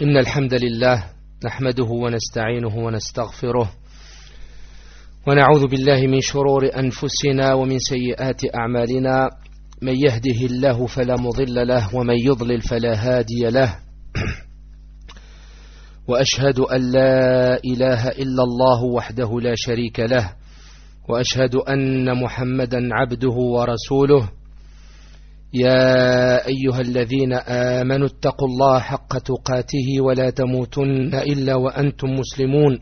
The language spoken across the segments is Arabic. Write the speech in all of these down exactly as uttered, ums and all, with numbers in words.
إن الحمد لله نحمده ونستعينه ونستغفره ونعوذ بالله من شرور أنفسنا ومن سيئات أعمالنا. من يهده الله فلا مضل له ومن يضلل فلا هادي له. وأشهد أن لا إله إلا الله وحده لا شريك له، وأشهد أن محمدا عبده ورسوله. يا أيها الذين آمنوا اتقوا الله حق تقاته ولا تموتن إلا وأنتم مسلمون.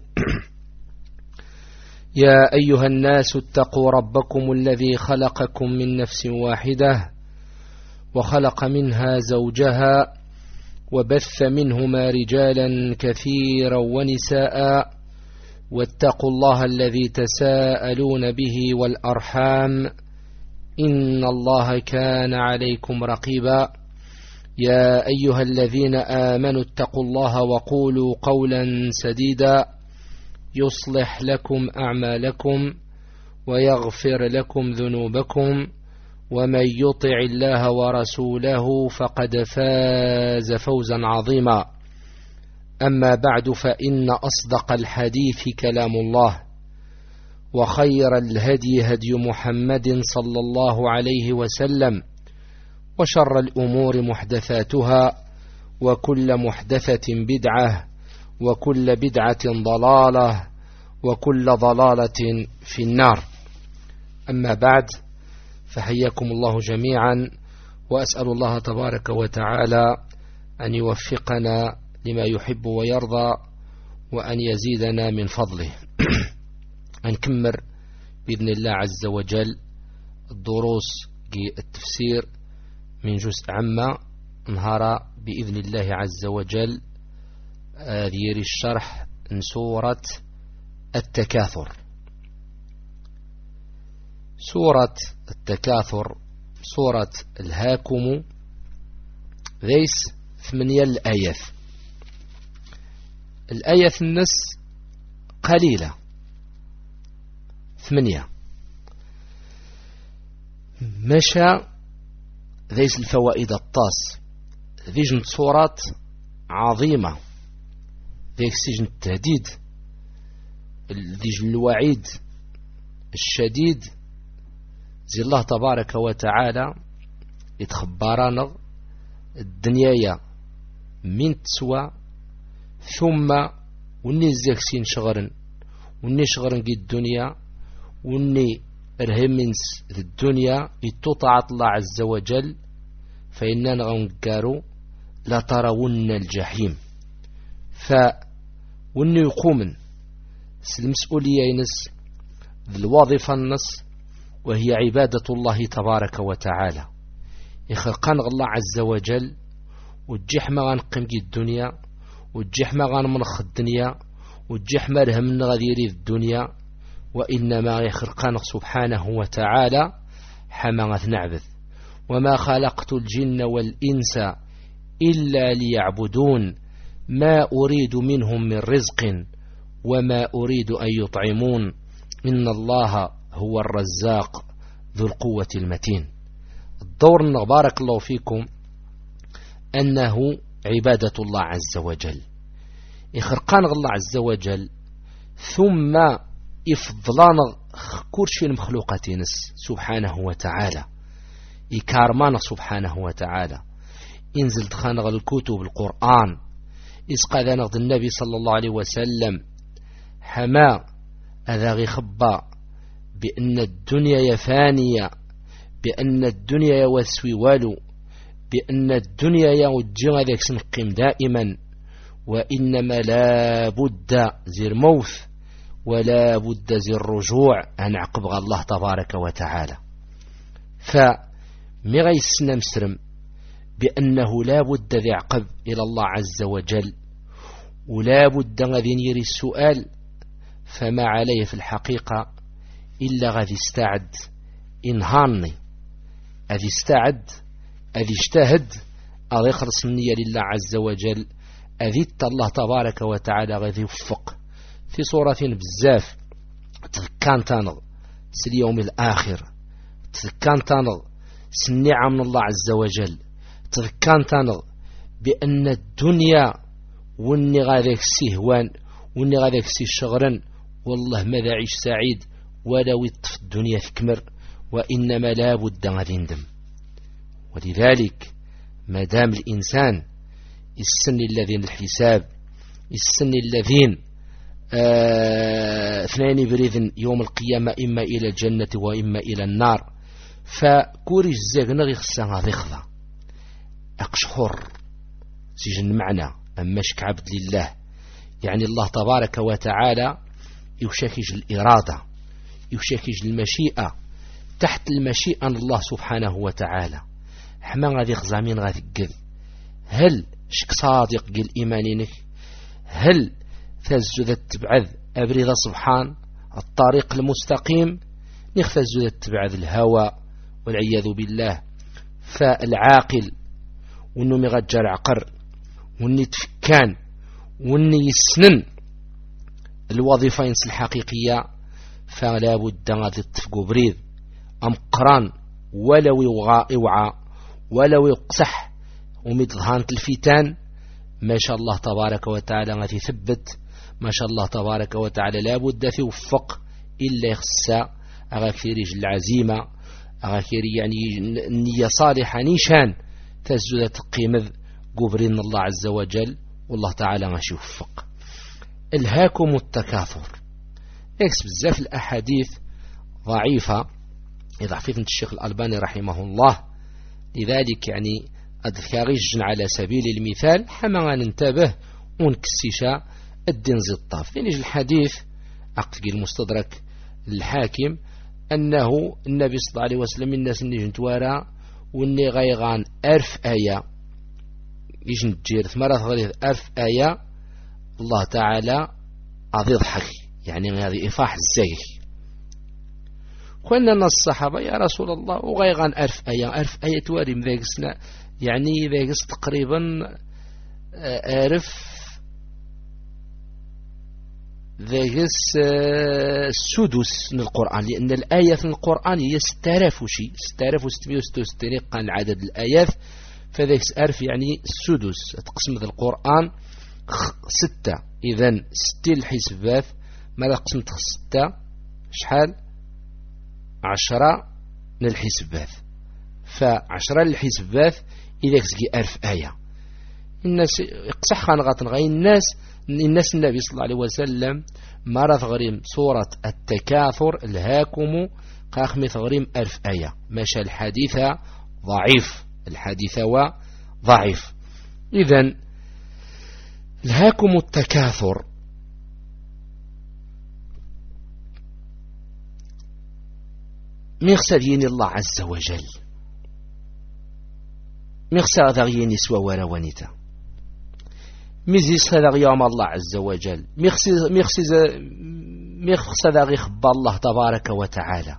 يا أيها الناس اتقوا ربكم الذي خلقكم من نفس واحدة وخلق منها زوجها وبث منهما رجالا كثيرا ونساء، واتقوا الله الذي تساءلون به والأرحام إن الله كان عليكم رقيبا. يا أيها الذين آمنوا اتقوا الله وقولوا قولا سديدا يصلح لكم أعمالكم ويغفر لكم ذنوبكم، ومن يطع الله ورسوله فقد فاز فوزا عظيما. أما بعد، فإن أصدق الحديث كلام الله، وخير الهدي هدي محمد صلى الله عليه وسلم، وشر الأمور محدثاتها، وكل محدثة بدعة، وكل بدعة ضلالة، وكل ضلالة في النار. أما بعد، فحياكم الله جميعا، وأسأل الله تبارك وتعالى أن يوفقنا لما يحب ويرضى، وأن يزيدنا من فضله. نكمل بإذن الله عز وجل الدروس التفسير من جزء عما نهار بإذن الله عز وجل دير الشرح من سورة التكاثر. سورة التكاثر سورة الهاكم ذيس ثمانية الآيات. الآيات النس قليلة، ثمانية. مشى ذيس الفوائد الطاس ذي جنت صورات عظيمة، ذيك سجن التهديد، ذي جن الوعيد الشديد. زي الله تبارك وتعالى يتخبرنا الدنيا من تسوى، ثم وني زاكسين شغرن وني شغرن قي الدنيا وني رهمنس الدنيا يتطاع الله عز وجل، فإننا غنقارو لا ترون الجحيم. ف وني يقومن المسؤولية ينس الوظيفة النص، وهي عبادة الله تبارك وتعالى. يخلقان الله عز وجل، والجح ما غنقم قي الدنيا، والجح ما غنمنخ الدنيا، والجح ما رهمنا غديري الدنيا، وإنما يخلقان سبحانه وتعالى حما نعبد. وما خلقت الجن والإنس إلا ليعبدون ما أريد منهم من رزق وما أريد أن يطعمون إن الله هو الرزاق ذو القوة المتين. الدور بارك الله فيكم أنه عبادة الله عز وجل. يخرقان الله عز وجل، ثم يفضلان كرشي المخلوقات سبحانه وتعالى، يكارمان سبحانه وتعالى. انزل دخان الكتب القرآن، إسقى ذنغ النبي صلى الله عليه وسلم حما هذا غي خبا بأن الدنيا فانية، بأن الدنيا وسوي والو، بأن الدنيا يوجه ذاك سنقيم دائما، وإنما لا بد زير موت ولا بد زير رجوع أن عقب الله تبارك وتعالى. فمغيسنا مسرم بأنه لا بد ذي عقب إلى الله عز وجل، ولا بد غذي يري السؤال. فما عليه في الحقيقة إلا غذي استعد إنهاني، أذي استعد، أذي اجتهد، أذي يخلص النية لله عز وجل، أذي الله تبارك وتعالى غذي يوفق. في صورة بزاف تذكان تانغ ساليوم الآخر، تذكان تانغ سنعم من الله عز وجل، تذكان تانغ بأن الدنيا وني غاداك السهوان وني غاداك السي شغرا والله ماذا عيش سعيد ولا ويطف الدنيا تكمر، وإنما لا بد غادي يندم. ولذلك ما دام الإنسان السن الذين الحساب السن الذين آه اثنين بريذن يوم القيامة إما إلى الجنة وإما إلى النار، فكوريش زاقنا غي خصها غادي يخضع أقشحر سجن معنا أماش كعبد لله. يعني الله تبارك وتعالى يشاكج الإرادة يشاكج المشيئة، تحت المشيئة الله سبحانه وتعالى. حما غادي يخزع مين غادي يقذ؟ هل شك صادق قل إيمانينك؟ هل تزود تبعذ أبريد سبحان الطريق المستقيم؟ نختزود تبعذ الهوى والعياذ بالله. فالعاقل وانه يغجر عقر وانه يتفكان وانه يسنن الوظيفة الحقيقية، فلا بد غادي تفقوا بريد أم قران ولو يوعى ولو يقصح ومدهان الفتان. ما شاء الله تبارك وتعالى غادي يثبت، ما شاء الله تبارك وتعالى لا بد يوفق إلا يخصى أغاكيريج العزيمة أغاكيري يعني النية صالحة نيشان تزود قيمة قبرين الله عز وجل، والله تعالى غاش يوفق. الهاكم التكاثر اكس بزاف الأحاديث ضعيفة يضعفيت الشيخ الألباني رحمه الله، لذلك يعني أذكاريجن على سبيل المثال حما ننتبه ونكسيشا الدين زي الطاف. يعني الحديث أقتقي المستدرك الحاكم أنه النبي صلى الله عليه وسلم الناس اللي جنتوارا واني غيغان ألف آية يجن تجير ثمرة غريض ألف آية الله تعالى أضي ضحك، يعني هذه إفاح الزيخ. قلنا الصحابة يا رسول الله وغيغان ألف آية ألف آية تواري مذاقسنا، يعني ذاقس تقريبا أعرف ذاقس السدس من القرآن، لأن الآية في القرآن هي ستالاف وشي ستالاف وستمائة وستة وستين قال عدد الآيات، فذاقس ألف يعني السدس تقسم ذا القرآن ستة، إذن ستين الحسبات ماذا قسمت ستة شحال عشرة للحسبات، فعشرة للحسبات إذا كسكي ألف آية. الناس يقصح خانغات غاي الناس الناس النبي صلى الله عليه وسلم مرض غريم سورة التكاثر الهاكم قاخمي غريم ألف آية، ماشى الحديث ضعيف الحديث ضعيف. إذن الهاكم التكاثر ميغسالين الله عز وجل ميغسال ذاغيين يسوى ورا ونيتا ميزيس هذا يوم الله عز وجل ميغسال ذاغي خبا الله تبارك وتعالى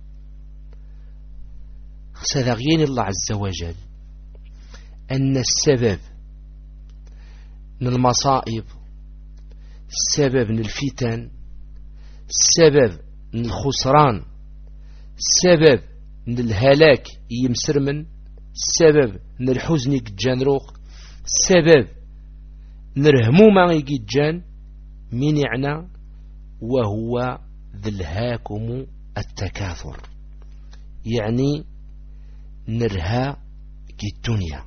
خسال الله عز وجل أن السبب من المصائب، السبب من الفتن، السبب من الخسران، السبب من الهلاك يمسرمن، السبب من الحزن يجانروق، السبب من الهمومة يجان من يعنى وهو ذي الهاكم التكاثر، يعني نرها كي الدنيا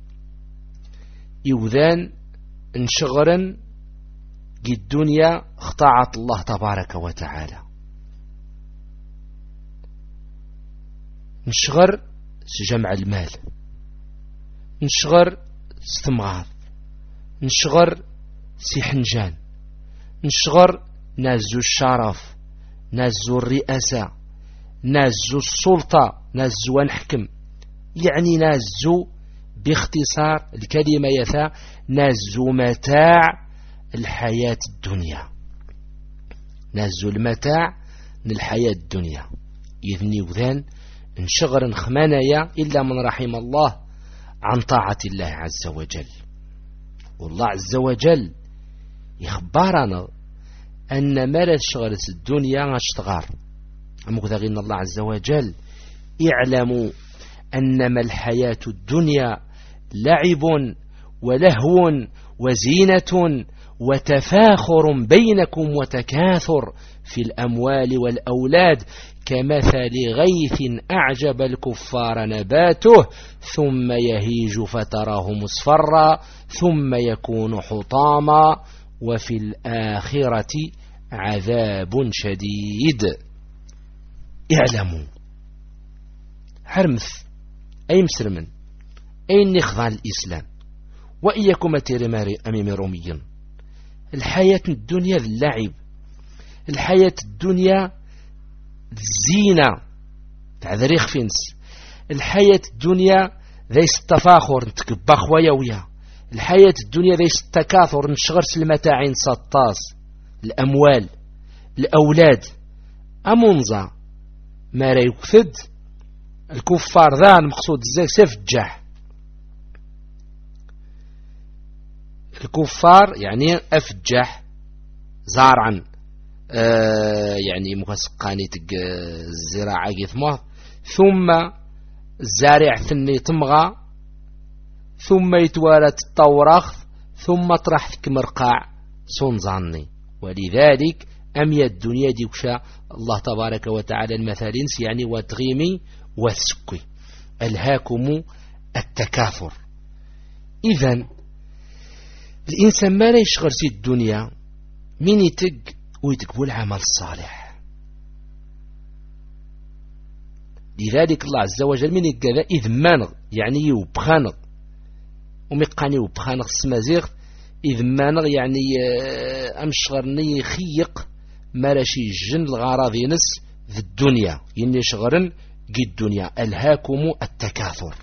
يوذان انشغرا كي الدنيا اختعت الله تبارك وتعالى. نشغر سجمع المال، نشغر استمغاض، نشغر سحنجان، نشغر نازو الشرف، نازو الرئاسة، نازو السلطة، نازو نحكم، يعني نازو باختصار الكلمة يثا نازو متاع الحياة الدنيا، نازو المتاع من الحياة الدنيا. يذني وذان انشغر خمانيا إلا من رحم الله عن طاعة الله عز وجل. والله عز وجل يخبرنا أن مرض شغلت الدنيا اشتغار أمكذغين الله عز وجل اعلموا أنما الحياة الدنيا لعب ولهو وزينة وتفاخر بينكم وتكاثر في الأموال والأولاد كمثل غيث أعجب الكفار نباته ثم يهيج فتراه مصفرا ثم يكون حطاما وفي الآخرة عذاب شديد. اعلموا حرمث أي مسلمن أي نخضع الإسلام وإياكم ترماري أميم روميا. الحياة الدنيا اللعب، الحياة الدنيا الزينة تعذريخ فينس، الحياة الدنيا ذي التفاخر نتكبا خوايا ويا، الحياة الدنيا ذي التكاثر نشغرس المتاعين سطاس، الأموال الأولاد أمنظى ما راه يكثد الكفار ذا المقصود الزاك سيف الجاح. الكفار يعني أفجح زارعا آه يعني مكسقاني تق الزراعة جثمه ثم الزارع ثني تمغى ثم يتوالد الطورخ ثم طرح ثك مرقاع صنظاني. ولذلك أمي الدنيا دي وشا الله تبارك وتعالى المثالين يعني وتغيمي وتسكي ألهاكم التكاثر. إذن الإنسان ما لا يشغل سي الدنيا من يتق ويتقبل العمل الصالح. لذلك الله عز وجل من يقذا إذ مانغ يعني يوبخانغ وميقاني يوبخانغ سمازيغ إذ مانغ يعني أمشغرني خيق ما راشي الجن الغراض ينس في الدنيا يعني شغرن قي الدنيا ألهاكم التكاثر.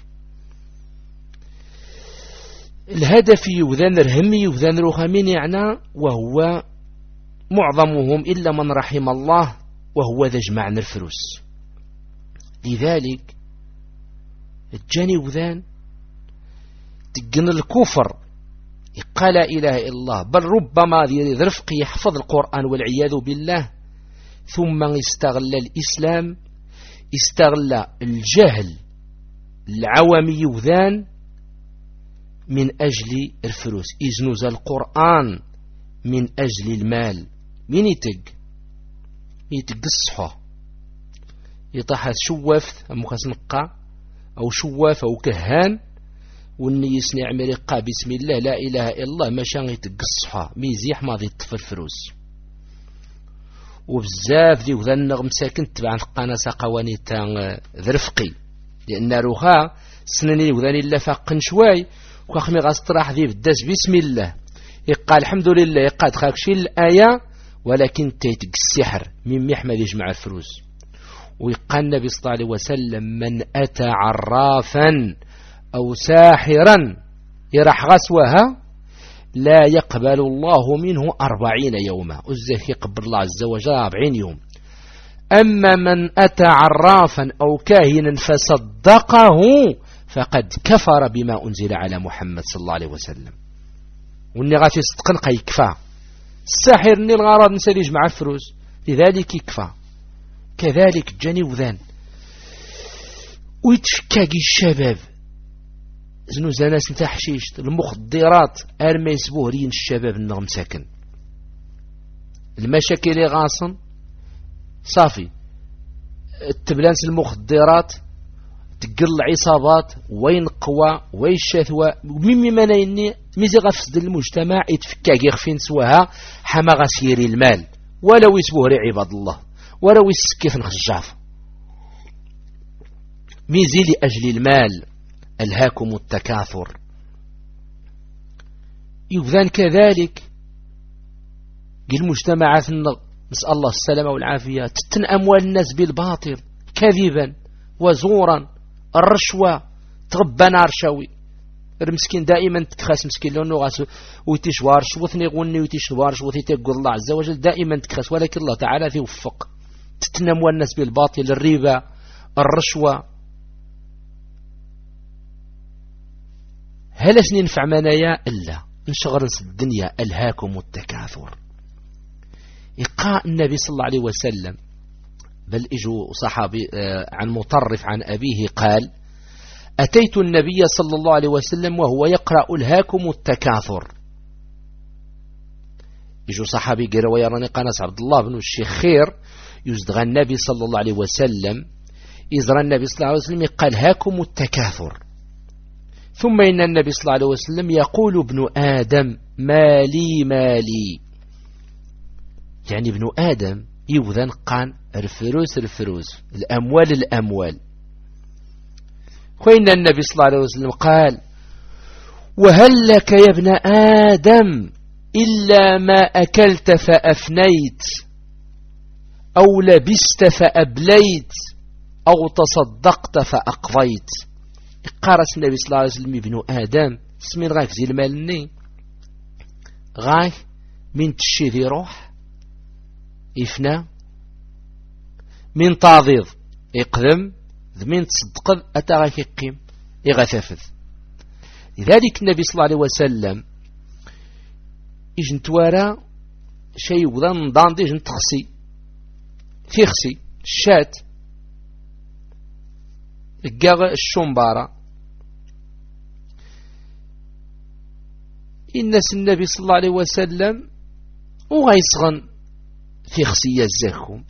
الهدف يوذان رهمي يوذان رخامين يعني وهو معظمهم إلا من رحم الله وهو ذا جمعنا الفلوس. لذلك الجاني وذان تقن الكفر قال لا إله إلا الله بل ربما ذي رفق يحفظ القرآن والعياذ بالله ثم استغل الإسلام استغل الجهل العوامي وذان من أجل الفلوس إزنوز القرآن من أجل المال. من يتق يتق الصحة يطحث شواف مكسنقة أو شواف أو كهان والني يسنع عمريقا بسم الله لا إله إلا الله ماشان يتق الصحة ميزيح ماضي يطفى الفلوس. وبزاف ذي وذا النغم ساكن تبع قناة قواني ذرفقي لأن روها سنني وذاني الله فاقن شوي وخمي غاستراح ذي بداس بسم الله يقال الحمد لله يقاد خاكشي الآية ولكن تيتق السحر من محمد يجمع الفلوس. ويقال النبي صلى الله عليه وسلم من أتى عرافا أو ساحرا يرح غسوها لا يقبل الله منه أربعين يوما أزيه يقبل الله عز وجل أربعين يوم. أما من أتى عرافا أو كاهنا فصدقه فقد كفر بما أنزل على محمد صلى الله عليه وسلم. واني غاتي صدقن قا يكفى الساحر ني الغرض نسى يجمع الفلوس لذلك يكفى. كذلك جاني وذان ويتفكاكي الشباب زنو زاناس نتا حشيش المخدرات ارمي يسبوهرين الشباب النغم ساكن المشاكل غاصن صافي التبلانس المخدرات تقل عصابات وين قوى وين شثوى مما منيني ميزي غفسد المجتمع يتفكاك يخفين سواها حما غسيري المال ولو يسبوهري عباد الله ولو يسكيف نخجاف ميزي لأجل المال ألهاكم التكاثر. يبذان كذلك المجتمعات نسأل الله السلامة والعافية تتن أموال الناس بالباطل كذبا وزورا الرشوة تغبى نار شوي المسكين دائما تكخاس مسكين لأنه غاس ويتيش وارش وثني غني ويتيش وارش وثي تقول الله عز وجل دائما تكخاس ولكن الله تعالى يوفق تتن أموال الناس بالباطل الربا الرشوة. هل سنين نفع منايا إلا انشغل الدنيا ألهاكم التكاثر. إقاء النبي صلى الله عليه وسلم بل إجوا صحابي عن مطرف عن أبيه قال أتيت النبي صلى الله عليه وسلم وهو يقرأ ألهاكم التكاثر يجو صحابي قال ويراني قناص عبد الله بن الشيخ خير يزدغى النبي صلى الله عليه وسلم إزرى النبي صلى الله عليه وسلم قال هاكم التكاثر، ثم إن النبي صلى الله عليه وسلم يقول ابن آدم مالي مالي، يعني ابن آدم يوذن قان الفلوس الفلوس الأموال الأموال. وإن النبي صلى الله عليه وسلم قال وهل لك يا ابن آدم إلا ما أكلت فأفنيت أو لبست فأبليت أو تصدقت فأقضيت. قارس النبي صلى الله عليه وسلم ابن آدم سمين غاك زي المالني غاك من تشيذي روح إفنا من تعضيض يقدم من تصدق أتا غاك يقيم يغثافذ. لذلك النبي صلى الله عليه وسلم إجن توارا شيء وذا نضان دي إجن تخسي في خسي الشات الجاغ الشمبارة الناس النبي صلى الله عليه وسلم وغيصغن في خسية الزاكم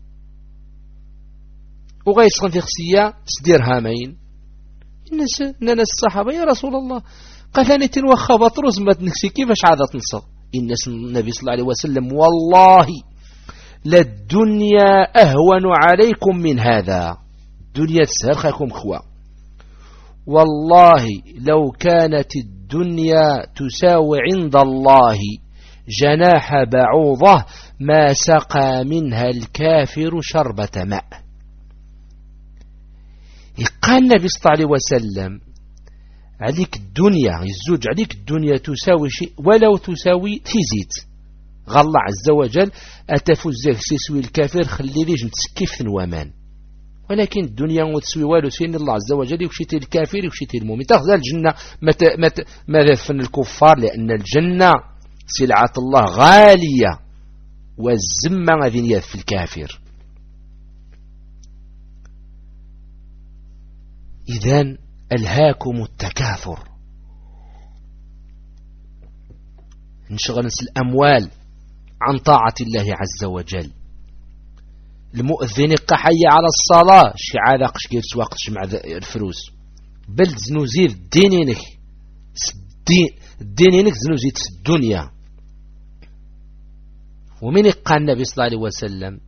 وغيصغن في خسية سديرهامين. الناس الناس الصحابة يا رسول الله قال تنوخى بطرس ما تنكسي كيفاش عادة تنصر. الناس النبي صلى الله عليه وسلم والله للدنيا أهون عليكم من هذا، الدنيا تسهل خاكم خوا، والله لو كانت الدنيا تساوي عند الله جناح بعوضة ما سقى منها الكافر شربة ماء. قال النبي صلى الله عليه وسلم عليك الدنيا الزوج عليك الدنيا تساوي شيء ولو تساوي تيزيت غا الله عز وجل أتفوزك سيسوي الكافر خلي ليش نتسكيف نوامان، ولكن الدنيا وتسوي والو سين الله عز وجل يكشيتي الكافر يكشيتي المؤمن. تاخذ الجنة ماذا فن الكفار لأن الجنة سلعة الله غالية والزمة ذنية في الكافر. إذن ألهاكم التكاثر، انشغل الأموال عن طاعة الله عز وجل. المؤذن قحي على الصلاة شي عادا قش كيف سواقش مع الفلوس بل زنوزيد دينينك دينينك زنوزيد في الدنيا. ومن قال النبي صلى الله عليه وسلم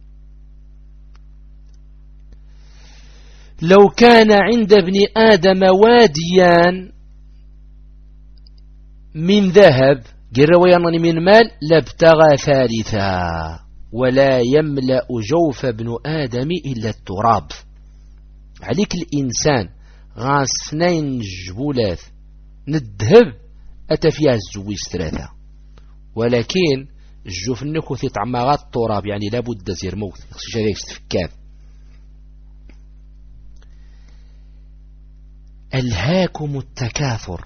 لو كان عند ابن آدم واديان من ذهب جرويانني من مال لابتغى ثالثا ولا يملأ جوف ابن آدم إلا التراب. عليك الإنسان غاس اثنين جبولات ندهب أتى فيها الزويس ثلاثة، ولكن الجوف النكو في طعمات التراب يعني لابد زير موت يخصي هذا يستفكاد. ألهاكم التكاثر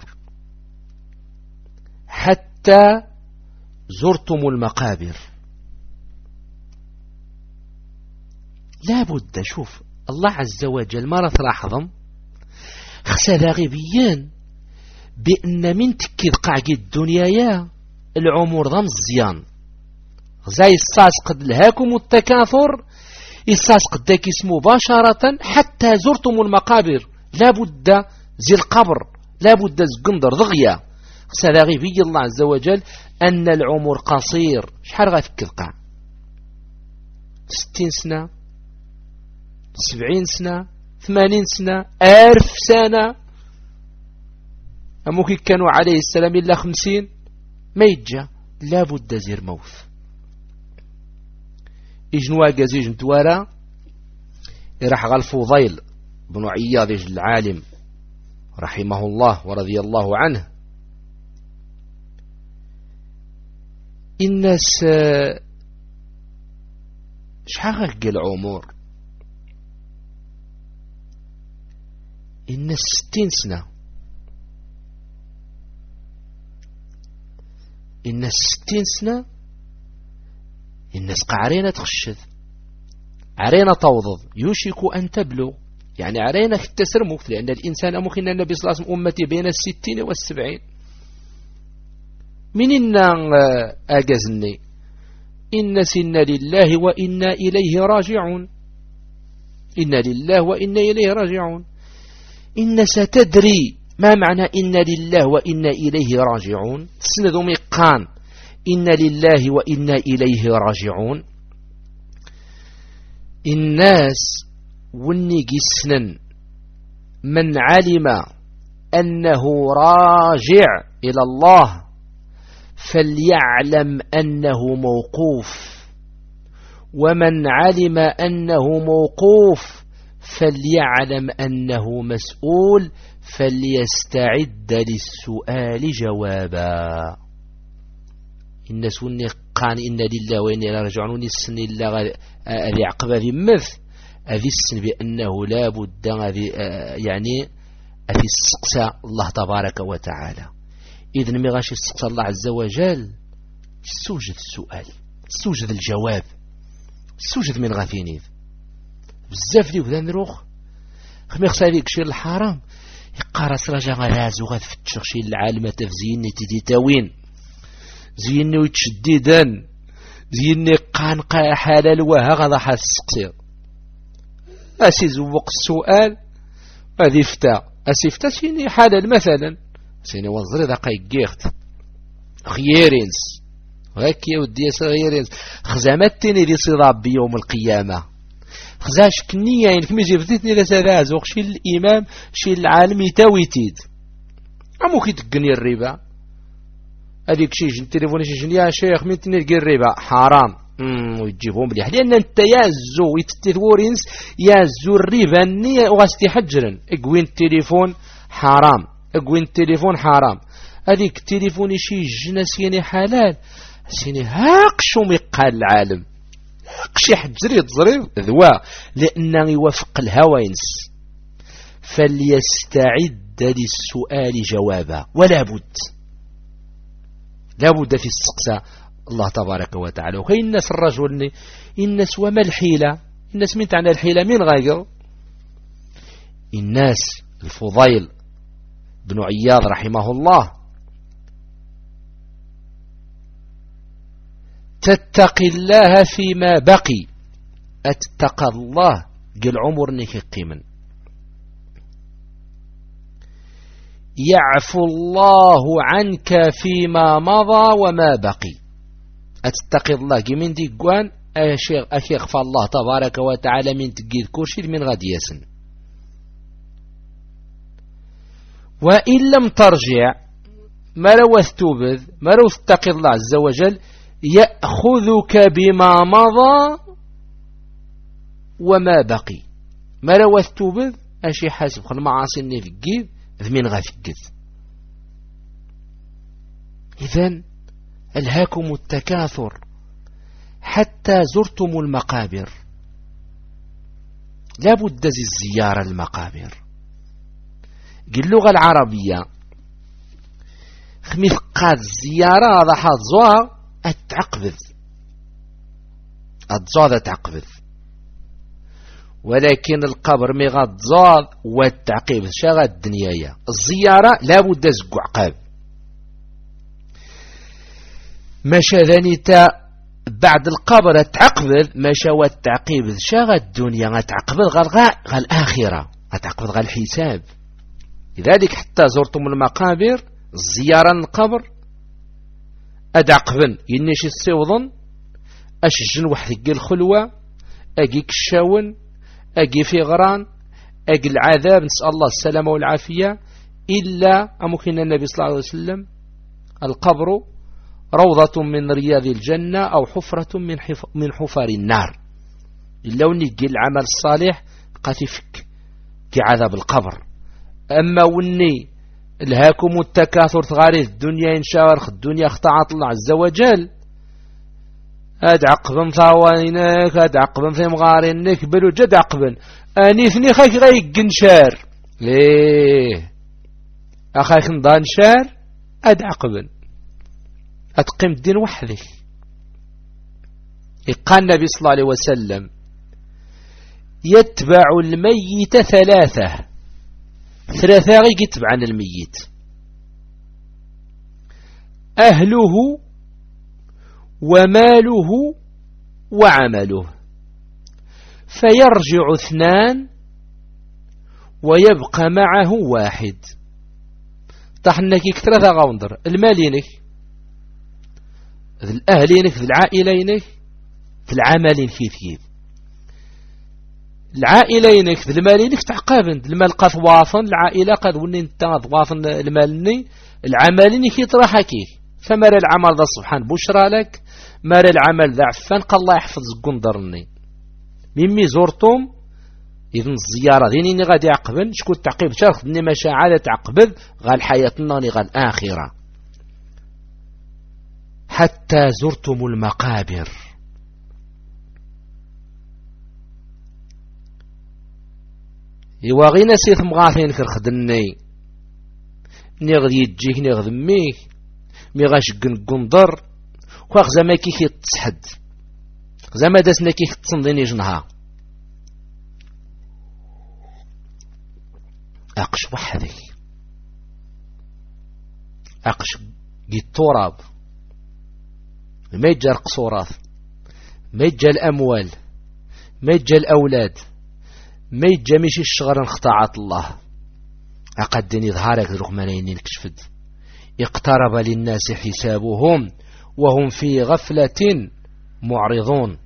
حتى زرتم المقابر. لابد شوف الله عز وجل مرة لاحظم خسد غيبيان بأن من تكيد قاعد الدنيا يا العمر ضم الزيان زي الساس قد لهاكم التكاثر الساس قد داك اسمه مباشرة حتى زرتم المقابر. لابد زي القبر لابد زقندر ضغية خسد غيبي الله عز وجل أن العمر قصير. شحال غتكد قاع ستين سنة سبعين سنة ثمانين سنة ألف سنة أموكي كانوا عليه السلام إلا خمسين ما يتجا لابد زير موث. إجنوا قزيج نتوارا راح غالفوضيل بن عياض العالم رحمه الله ورضي الله عنه. الناس شحال العمر الناس ستين سنة الناس ستين سنة الناس قعرينا تخشذ عرينا توضض يوشك أن تبلغ يعني عرينا التسرمك لأن الإنسان أمكن النبي صلى الله عليه وسلم أمتي بين الستين والسبعين. من إن أجزني إن سن لله وإنا إليه راجعون. إن لله وإنا إليه راجعون. إن ستدري ما معنى إن لله وإنا إليه راجعون. سند مقان إن لله وإنا إليه راجعون. الناس ونيجي السنن من علم أنه راجع إلى الله فليعلم أنه موقوف، ومن علم أنه موقوف فليعلم أنه مسؤول فليستعد للسؤال جوابا. الناس وني قان إن لله وإنا إليه راجعون السن الله أذي عقبة ذي مثل أذي السن بأنه لا بد يعني أذي السقسى الله تبارك وتعالى. إذن ما غاش السقسى الله عز وجل سوجد السؤال، سوجد الجواب، سوجد من غافينيذ بزاف دي وذا نروخ خمي خصها ديك شي الحرام يقارس رجا غراز وغاد فتشغ شي العالمة تفزيني تديتاوين زيني ويتشديدا زيني قانقا حلال وها غادا حال السقسير أسي زوق السؤال هذه فتا أسي فتا سيني حلال مثلا سيني وزري ذا قايقيخت خيارينس هكي يا ودي صغيرينس خزامتني دي صداب بيوم القيامة خزاش كنية يعني كمي جبتني لسلاز وخشي الإمام شي العالم يتاويتيد عمو كي تقني الربا هذيك شي جن تليفوني شي جن يا شيخ مين تنلقي الربا حرام امم ويجيبهم مليح لأن انت يازو ويتتورينس يازو الربا نية وغاستي حجرا اقوين التليفون حرام اقوين التليفون حرام هذيك التليفوني شي جنس يعني حلال سيني هاقشو ميقال العالم هاقشي حجري تزريب ذوا لأنه يوافق الهوينس فليستعد للسؤال جوابا ولا بد لا بد في السقسى الله تبارك وتعالى. وكاين الناس الرجل الناس وما الحيلة الناس من تعنى الحيلة من غير الناس الفضيل بن عياض رحمه الله تتقي الله فيما بقي اتقى الله قل عمر نيك قيمن يعفو الله عنك فيما مضى وما بقي اتتقي الله من دي قوان أشي يخفى الله تبارك وتعالى من تقيد كرشي من غد يسن وإن لم ترجع ما لو استوبذ ما لو تتقي الله عز وجل يأخذك بما مضى وما بقي ما لو استوبذ أشي حاسب خل معاصي اللي في الجيب ذمين غافقذ. إذن ألهاكم التكاثر حتى زرتم المقابر لا بد زي الزيارة المقابر. اللغة العربية خميث قاد الزيارة هذا حاط زوار أتعقبذ أتزاد أتعقبذ ولكن القبر ميغاد زاد والتعقيب شغل الدنيا الزيارة لا بد زقو عقاب مشى ذنيتا بعد القبر تعقبذ مشى والتعقيب شغل الدنيا تعقبذ غير غير الآخرة تعقبذ غير الحساب. لذلك حتى زرتم المقابر الزيارة القبر أدعقبن ينيش السيوضن أشجن وحدك الخلوة أجيك الشاون أجي في غران أجي العذاب نسأل الله السلامة والعافية إلا أمكن النبي صلى الله عليه وسلم القبر روضة من رياض الجنة أو حفرة من حف من حفر النار إلا ونجي العمل الصالح قتفك كعذاب القبر. أما وني الهاكم التكاثر تغاري الدنيا إن شاء الدنيا اختعط الله عز وجل أدعقبن ثوانينك أدعقبن في مغارينك بلو جد عقبن أنيثني خاك غيق نشار ليه أخاك نضان شار أدعقبن أتقيم الدين وحدك. قال النبي صلى الله عليه وسلم يتبع الميت ثلاثة ثلاثة يتبع عن الميت أهله وماله وعمله، فيرجع اثنان ويبقى معه واحد. طحنك ثلاثة غوندر، المالينك ذي الأهلينك ذي العائلينك ذي العملين كيف كيف. العائلينك ذي المالينك تعقابن المال قاث واثن، العائلة قد وني انت واثن المالني، العملين كي طرحا كيف. فمر العمل ذا سبحان بشرى لك، مر العمل ذا عفان قال الله يحفظ قندرني ممي زورتم. إذن الزيارة ديني غادي يعقبن شكون تعقيب شرخ دني ماشا عادة تعقبن غال حياتنا غال آخرة. حتى زرتم المقابر، يواغي نسيث مغاثين كرخدني نغد يجيك نغد ميك ميغاش قندر وخاخ زما كيك تسحد زما داسنا كيك تصنديني جنها أقش وحدي أقش قي التراب، ما يجا القصورات، ما يجا الأموال، ما يجا الأولاد، ما يجا ميشي الشغر انخطاعات الله. أقدني ظهارك الرغمانين الكشفد. اقترب للناس حسابهم وهم في غفلة معرضون.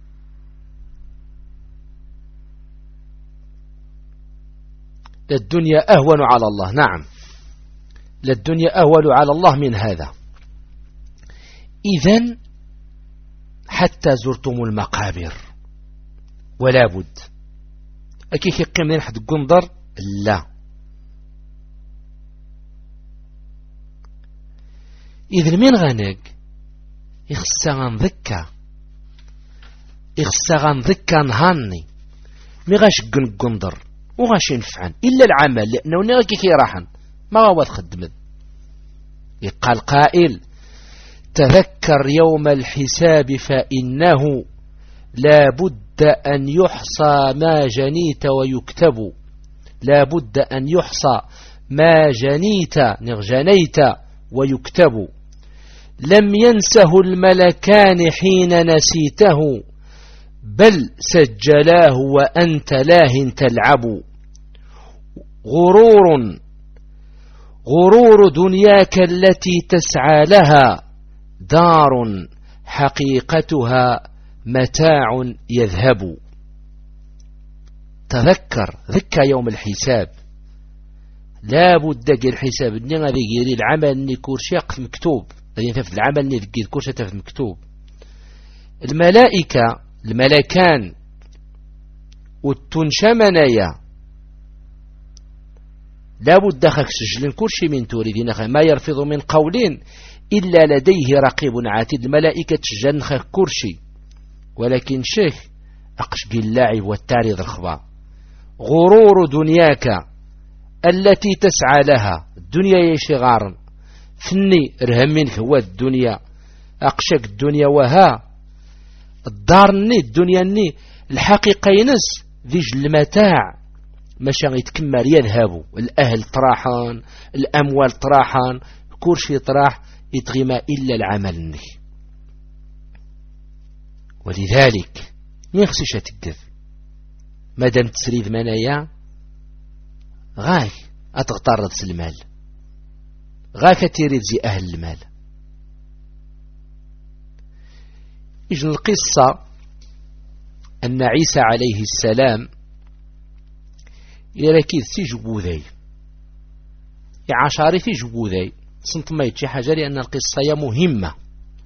للدنيا أهون على الله، نعم للدنيا أهون على الله من هذا. إذن حتى زرتم المقابر، ولا بد أكيد يقيم لنا حد قنضر لا. إذن من غنق يخصى غنذكى يخصى غنذكى نهاني ميغاش قن قنضر وغاش ينفعن إلا العمل، لأنه نغاكي كي راحن ما غاوة خدمت. يقال قائل تذكر يوم الحساب فإنه لا بد أن يحصى ما جنيت ويكتب، لا بد أن يحصى ما جنيت نغجنيت ويكتب. لم ينسه الملكان حين نسيته بل سجلاه وأنت لاه تلعب. غرور غرور دنياك التي تسعى لها دار حقيقتها متاع يذهب. تذكر ذكى يوم الحساب، لا بد الحساب اني غادي يجري العمل اني كورشي يقف مكتوب، غادي ينفذ العمل اني ذكي كورشي تفذ مكتوب. الملائكة الملكان والتنشمنايا لا بد خاك سجلن كورشي من تريدين ما يرفض من قول إلا لديه رقيب عاتد. الملائكة تجن خاك كورشي، ولكن شيخ أقشق اللاعب والتاريض الخبار. غرور دنياك التي تسعى لها، الدنيا يشغار فني رهم منك هو الدنيا أقشق الدنيا وها الدار ني الدنيا ني الحقيقة ينس ذيج المتاع ماشا يتكمل يذهبوا. الأهل طراحان، الأموال طراحان، كورشي طراح يتغيما إلا العمل ني. ولذلك مين خصيش تكذب مادام تسريد منايا غاي أتغطرد المال، غاي كتيريد زي أهل المال. إجن القصة أن عيسى عليه السلام يراكيد في جبوذي يعشاري في جبوذي صنت ما يتشي حاجة، لأن القصة مهمة.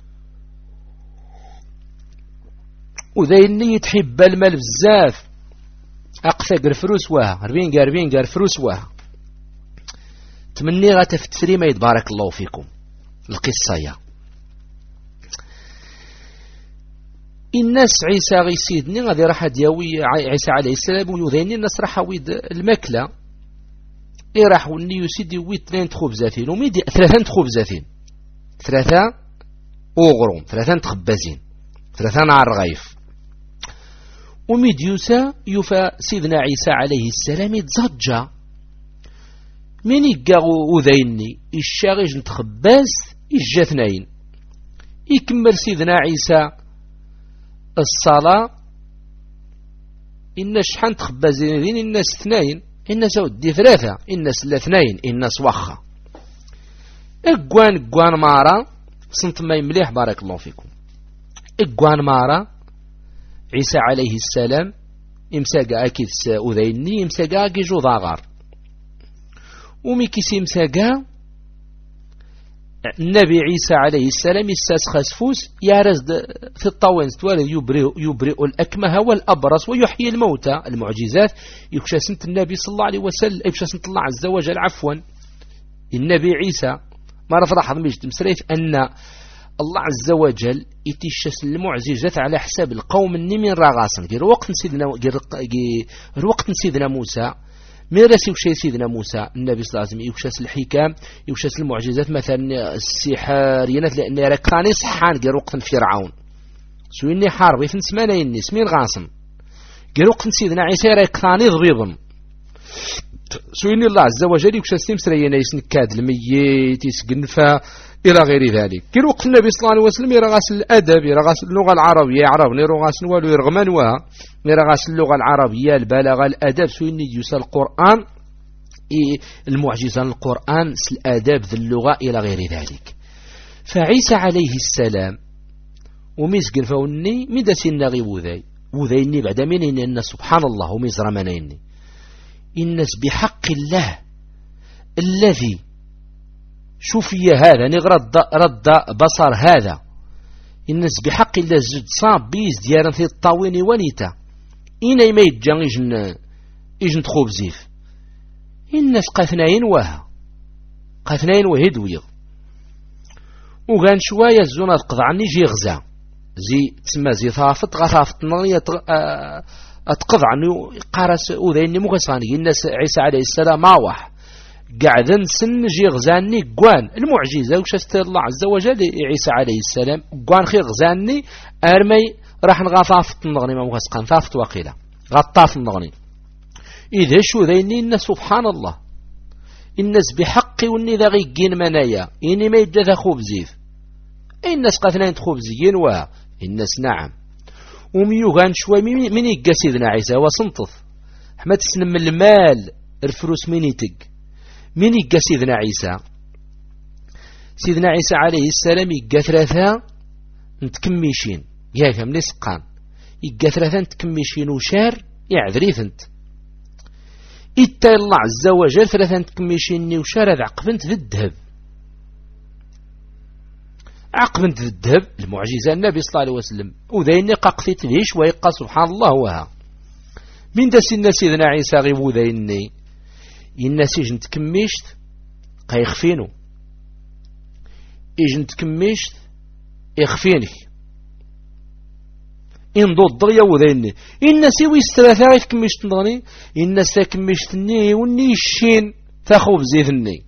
وذيني يتحب المال بزاف أقثق الفلوس وها ربين قار ربين قار فلوس وها تمني غتفتري ما يتبارك الله فيكم. القصة يا الناس عيسى غي سيدني غادي راح دياوي عيسى عليه السلام ويذيني الناس راح ويد الماكلة إيه راح وني يسيدي ويد اثنين خبزاتين وميدي ثلاثة خبزاتين ثلاثة أغرم ثلاثة خبازين ثلاثة نار رغيف وميد يوسى يوفى سيدنا عيسى عليه السلام يتزجى من يقاغو وذيني الشاغج نتخباز إجا اثنين يكمل سيدنا عيسى الصلاة إن شحال تخبى زين الناس اثنين الناس ودي ثلاثة الناس الاثنين الناس وخا اقوان اقوان مارا صنت ما يمليح بارك الله فيكم اقوان مارا عيسى عليه السلام امساقا اكيد سأذيني امساقا اكي جو ضاغار وميكيسي امساقا النبي عيسى عليه السلام يستسخس فوس يارز في الطوين ستوالي يبرئ, يبرئ الأكمه والأبرص ويحيي الموتى المعجزات يكشى سنة النبي صلى الله عليه وسلم يكشى سنة الله عز وجل عفوا النبي عيسى ما رفض حظ ميجد مسريف أن الله عز وجل يتشس المعجزات على حساب القوم النمين راغاسا غير وقت سيدنا غير وقت سيدنا موسى ميرسي وشي سيدنا موسى النبي صلى الله عليه وسلم يكشس الحكام يكشس المعجزات مثلا السحر ينات لأن راك ثاني صحان غير وقت فرعون سويني حارب يفن سمانا يني سمين غاصن غير وقت سيدنا عيسى راك ثاني ضبيضا سويني الله عز وجل يكشس تمسرينا يسنكاد الميت يسقنفا إلى غير ذلك كل وقت النبي صلى الله عليه وسلم يرغس الأدب يرغس اللغة العربية يعرف يرغس نوالو يرغمان وها يرغس اللغة العربية البلاغة الأدب سويني يوسى القرآن إيه المعجزة القرآن الأدب ذي اللغة إلى غير ذلك فعيسى عليه السلام وميزقن فوني ميدا سينا غي وذي وذيني بعد منين إن سبحان الله وميزر منيني الناس بحق الله الذي شوفي هذا نغرد رد بصر هذا الناس بحق الله زد صاب بيز ديالا في الطاوين ونيتا إنا ما يتجان إجن إجن تخوب زيف الناس قاثنين وها قاثنين وهدويغ وغان شوية الزونة تقضعني جي غزا زي تسمى زي ثافت غثافت نغنية تقضعني قارس وذيني مغساني الناس عيسى عليه السلام ماوح قاعدين سن جي غزاني قوان المعجزة وشفت الله عز وجل عيسى عليه السلام قوان خي غزاني أرمي راح نغطاف النغني ما مغسقان ثافت وقيلة غطاف النغني إذا شو ذيني إن سبحان الله الناس بحقي وإني ذا غيقين منايا إني ما يجد خوب زيف الناس قاثنين تخوب زيين وها الناس نعم وميوغان شوي من يقى سيدنا عيسى وصنطف حمد سنم المال الفلوس من يتق من يقى سيدنا عيسى سيدنا عيسى عليه السلام يقى ثلاثة نتكميشين ياك من سقان يقى ثلاثة نتكميشين وشار يعذريث انت إتا الله عز وجل ثلاثة نتكميشين وشار هذا عقبنت في الذهب عقبنت في الذهب المعجزة النبي صلى الله عليه وسلم وذيني قاقفت ليش ويقى سبحان الله وها من دا سيدنا سيدنا عيسى غيبو ذيني الناس يجن تكميشت قيخفينو يجن تكميشت يخفينك إن ضد ضغيا وذيني الناس يستراثا غير تكميشت نغني الناس تكميشتني وني الشين تاخو بزيثني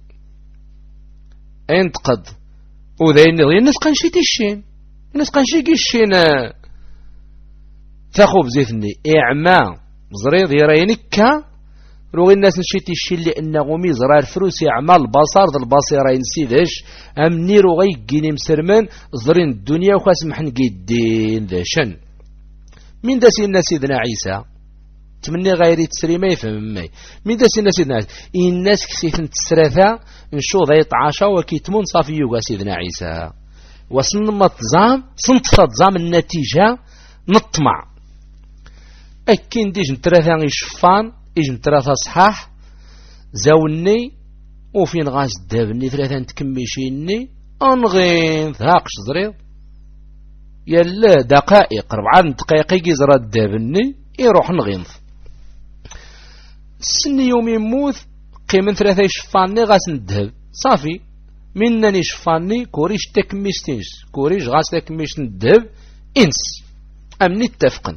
انتقد وذيني الناس قنشيت الشين الناس قنشيت الشين تاخو بزيثني إعمى زريض يرينك روغي الناس نشيتي الشي لأنه غمي زرار فروس يعمل البصر ذا البصيرة ينسيدش أمني روغي يقيني مسرمان زرين الدنيا وخاس محن قيدين ذا شن من دا سيدنا سيدنا عيسى تمني غيري تسري ما يفهم ماي من دا سيدنا سيدنا عيسى الناس كسيثن تسراثا نشو ذا يطعاشا وكيتمون صافي يوغا سيدنا عيسى وصن تزام صنطفة تزام النتيجة نطمع أكين ديج نتراثا يشفان إيجن ثلاثة صحاح زاوني وفين غاز دابني ثلاثة نتكميشيني أنغين ثاقش زريض يلا دقائق ربعة دقائق يزرى دابني يروح نغينث السن يوم يموت قيمن ثلاثة يشفاني غاز ندهب صافي منني شفاني كوريش تكميشتينش كوريش غاز تكميش ندهب إنس أمني اتفقن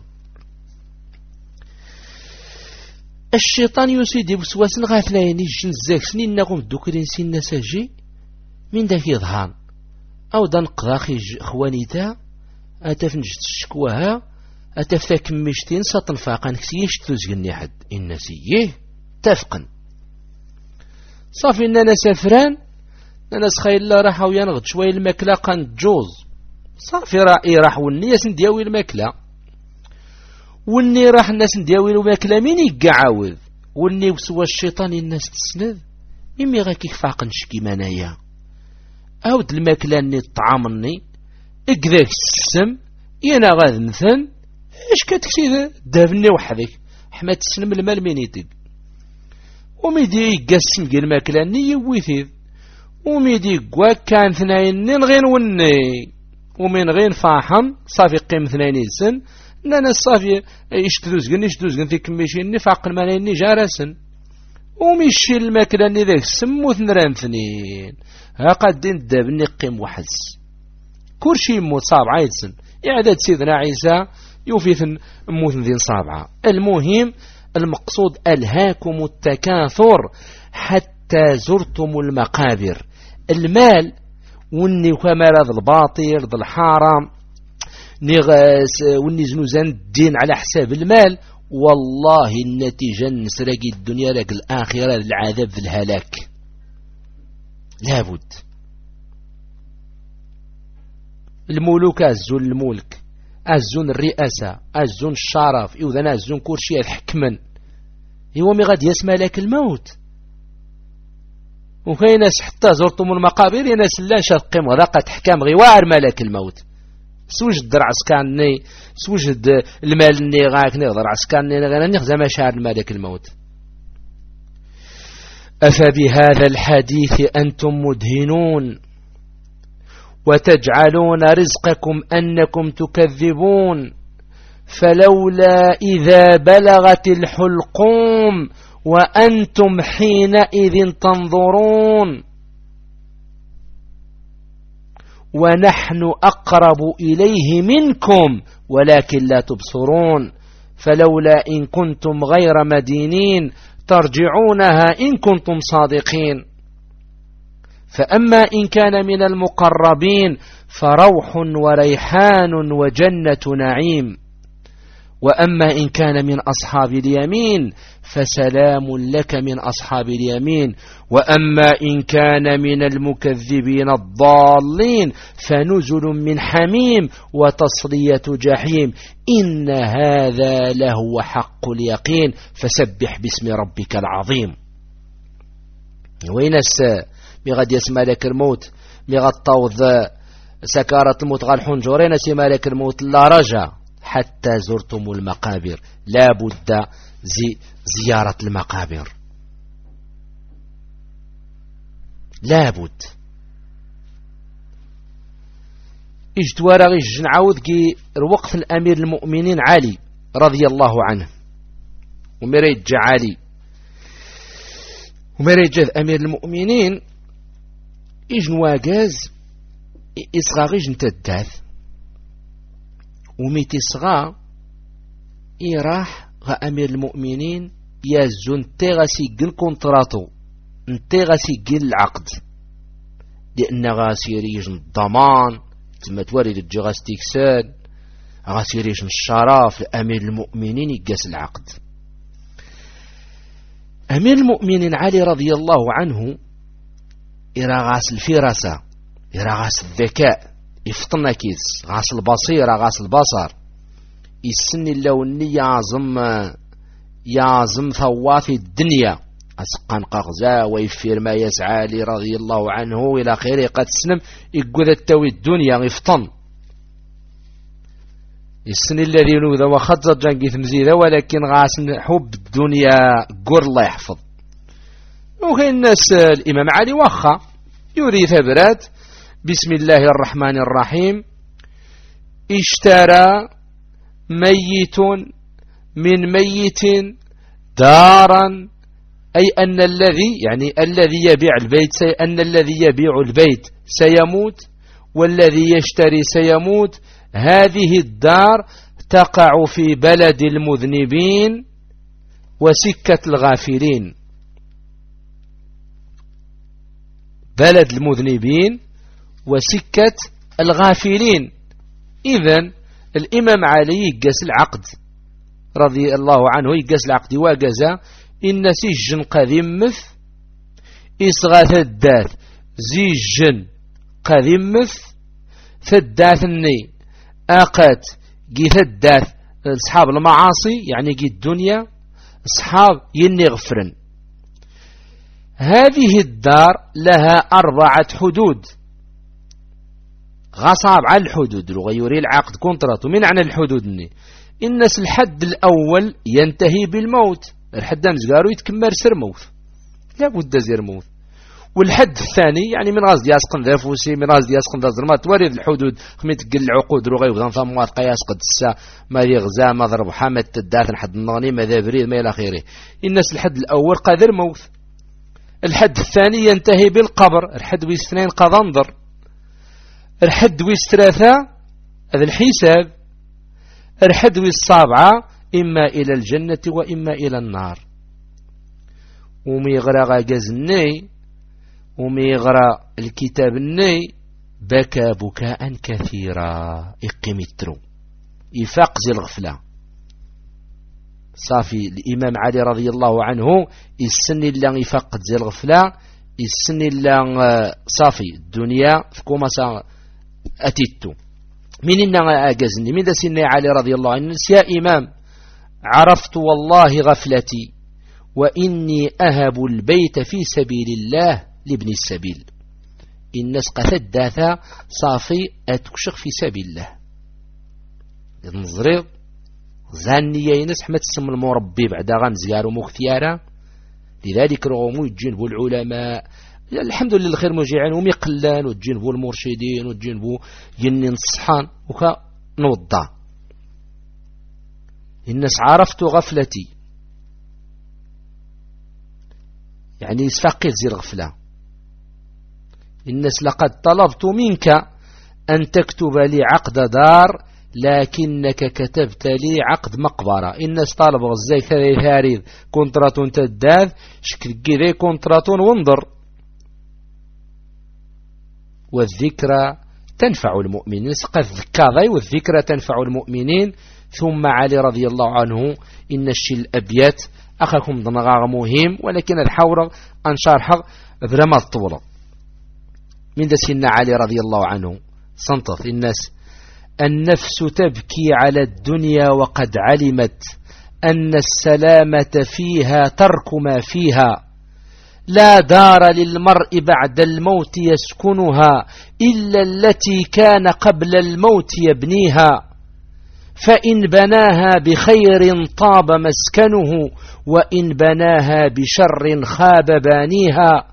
الشيطان يسيدي بسواسن غاثلاين يجن زاك سنين نقوم دوكرين سين نساجي من داك يظهان او دا نقضاخي خوانيتا اتفنجت الشكواها اتفتا كميشتين ساطن فاقان كسيش تلوزقني حد النسيه تفقن صافي اننا سافران انا سخيل لا راحوا ينغد شويه الماكله قان جوز صافي رأي راح والنية سندياوي الماكلة والني راح الناس ندياوي الماكلة مين يقعاوذ والني وسوى الشيطان الناس تسند إمي غاكي فاق نشكي منايا أود الماكلة ني الطعامني إكذاك السم ينا غاد مثل إيش كتكسي دافني وحدك حما تسلم المال مين يدق وميدي يقسم قال الماكلة ني يويثيذ وميدي قوا كان ثنين نغين وني ومن غين فاحم صافي قيم ثنين سن نانا صافي يشتدوزقن يشتدوزقن في كميشين نفاق المانين جارسن وميشي الماكلة ني ذاك سموث نران ثنين ها قادين دابني قيم وحس كلشي يموت صابعة يتسن إعداد سيدنا عيسى يوفيثن موت ذين صابعة. المهم المقصود ألهاكم التكاثر حتى زرتم المقابر. المال وني كمال هذا الباطل ذا الحرام وني زنوزان الدين على حساب المال والله النتيجة نسرقي الدنيا لك الآخرة العذاب في الهلاك لابد. الملوك أزون الملك أزون الرئاسة أزون الشرف إذن أزون كرشي الحكمن يومي غادي يسمى لك الموت. وكاين ناس حتى زرتم المقابر ناس لا شاقم غدا حكام غيوار ملك الموت سوجد درع سكاني سوجد المال ني غاك نقدر عسكاني غانا نخزى مشاعر ملك الموت. أفبهذا الحديث أنتم مدهنون وتجعلون رزقكم أنكم تكذبون فلولا إذا بلغت الحلقوم وأنتم حينئذ تنظرون ونحن أقرب إليه منكم ولكن لا تبصرون فلولا إن كنتم غير مدينين ترجعونها إن كنتم صادقين. فأما إن كان من المقربين فروح وريحان وجنة نعيم وأما إن كان من أصحاب اليمين فسلام لك من أصحاب اليمين وأما إن كان من المكذبين الضالين فنزل من حميم وتصلية جحيم إن هذا لهو حق اليقين فسبح باسم ربك العظيم. وين الساء مغاد يسمى لك الموت مغاد طوض سكارة الموت غال حنجورين يسمى لك الموت لا رجع حتى زرتم المقابر لا بد زي زيارة المقابر لا بد. اجت ورا غيش نعاود كي وقف الأمير المؤمنين علي رضي الله عنه ومريد جا علي ومريد جا أمير المؤمنين إجن واقاز إصغى غيش نتداث وميتي صغا إراح غا أمير المؤمنين يازو نتي غاسيقن كونتراتو نتي غاسيقن العقد لأن غاسيريجن الضمان تما توارد الجي غاستيكساد غاسيريجن الشرف لأمير المؤمنين يقاس العقد. أمير المؤمنين علي رضي الله عنه إرا غاس الفراسة إرا غاس الذكاء يفطن كيس غاس البصيرة غاس البصر يسن اللوني يعظم يعظم ثواثي الدنيا أسقان قغزا ويفير ما يسعى لي رضي الله عنه إلى خيره قد سنم يقود التوي الدنيا يفطن السن الذي نوذا وخطزت جنقيث مزيدة ولكن غاس حب الدنيا قر الله يحفظ. وكاين الناس الإمام علي وخا يريد ثبرات بسم الله الرحمن الرحيم اشترى ميت من ميت دارا أي أن الذي يعني الذي يبيع البيت سي أن الذي يبيع البيت سيموت والذي يشتري سيموت. هذه الدار تقع في بلد المذنبين وسكة الغافلين. بلد المذنبين وسكة الغافلين. إذن الإمام علي يقاس العقد رضي الله عنه يقاس العقد واقزا إن سجن قذمث إصغاث الداث زيجن قذمث ثداثني آقات جي ثداث أصحاب المعاصي يعني جي الدنيا أصحاب يني غفرن. هذه الدار لها أربعة حدود غصاب على الحدود وغيوري العقد كونترات. ومن عن الحدود ني الناس الحد الأول ينتهي بالموت، الحد مزقارو يتكمل سر موت لا بد زير موت. والحد الثاني يعني من غاز ياسقن ذا فوسي من غاز ياسقن ذا زرمات وارد الحدود خميت قل العقود رغي وغان ثمات قياس قد السا ما يغزا ما ضرب حامد تدات حد النغني ما ذا بريد ما إلى آخره. الناس الحد الأول قادر موت. الحد الثاني ينتهي بالقبر، الحد ويستنين قضنظر، الحد ويستراثا هذا الحساب، الحد والسابعة إما إلى الجنة وإما إلى النار. وميغرى غاقز الني وميغرى الكتاب الني بكى بكاء كثيرا إقيمترو يفاق زي الغفلة. صافي الإمام علي رضي الله عنه السن اللي يفاق زي الغفلة السن اللي صافي الدنيا فكما سا أتيتو من إننا أجزني من ذا سنة علي رضي الله عنه يا إمام عرفت والله غفلتي وإني أهب البيت في سبيل الله لابن السبيل. الناس قتد داثا صافي أتكشخ في سبيل الله نظريض زاني ينس حمد السم المربي بعد غمزيار ومختيارا. لذلك رغموا يجنبوا العلماء الحمد لله الخير مجيعين وميقلان وتجنبوا المرشدين وتجنبوا جنين الصحان وكا نوضع. الناس عرفت غفلتي يعني يسفقيت زي الغفلة. الناس لقد طلبت منك أن تكتب لي عقد دار لكنك كتبت لي عقد مقبرة. الناس طالب غزاي ثلاث هاريذ كونتراتون تداذ شكل كذا كونتراتون وانظر. والذكرى تنفع المؤمنين قد ذكاضي والذكرى تنفع المؤمنين. ثم علي رضي الله عنه إن الشي الأبيات أخاكم ضنغاغ مهم ولكن الحورة أن شرح برما الطولة من ذا سن علي رضي الله عنه صنطف. الناس النفس تبكي على الدنيا وقد علمت أن السلامة فيها ترك ما فيها. لا دار للمرء بعد الموت يسكنها إلا التي كان قبل الموت يبنيها. فإن بناها بخير طاب مسكنه وإن بناها بشر خاب بانيها.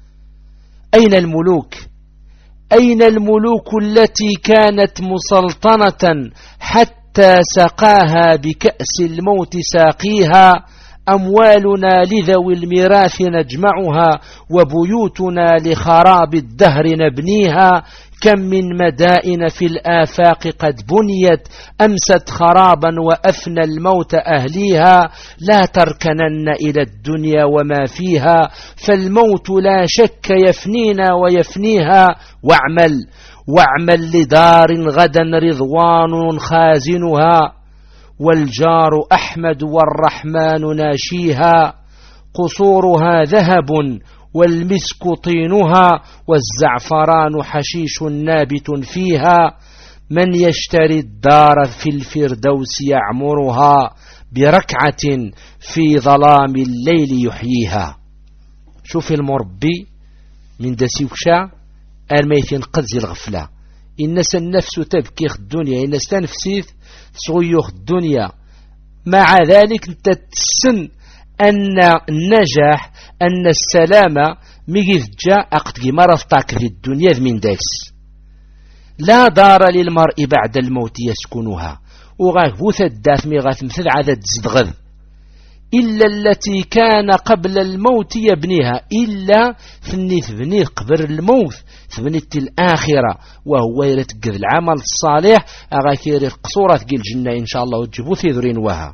أين الملوك أين الملوك التي كانت مسلطنة حتى سقاها بكأس الموت ساقيها. أموالنا لذوي الميراث نجمعها وبيوتنا لخراب الدهر نبنيها. كم من مدائن في الآفاق قد بنيت أمست خرابا وأفنى الموت أهليها. لا تركنن إلى الدنيا وما فيها فالموت لا شك يفنينا ويفنيها. واعمل واعمل لدار غدا رضوان خازنها والجار أحمد والرحمن ناشيها. قصورها ذهب والمسك طينها والزعفران حشيش نابت فيها. من يشتري الدار في الفردوس يعمرها بركعة في ظلام الليل يحييها. شوف المربي من دسيوكشا الميتين قدز الغفلة. الناس النفس تبكي الدنيا الناس تنفسيث صغيوخ الدنيا. مع ذلك تتسن أن النجاح أن السلامة ميجيث جاء أقد مرفتك في الدنيا من داكس. لا دار للمرء بعد الموت يسكنها وغاك بوث الداث ميغاث مثل عدد زدغذ إلا التي كان قبل الموت يبنيها. إلا ثني ثبني قبر الموت ثبنيت الآخرة وهو يرتقذ العمل الصالح أغاكير القصورة تقل الجنة إن شاء الله وتجيبو ثيذرين وها.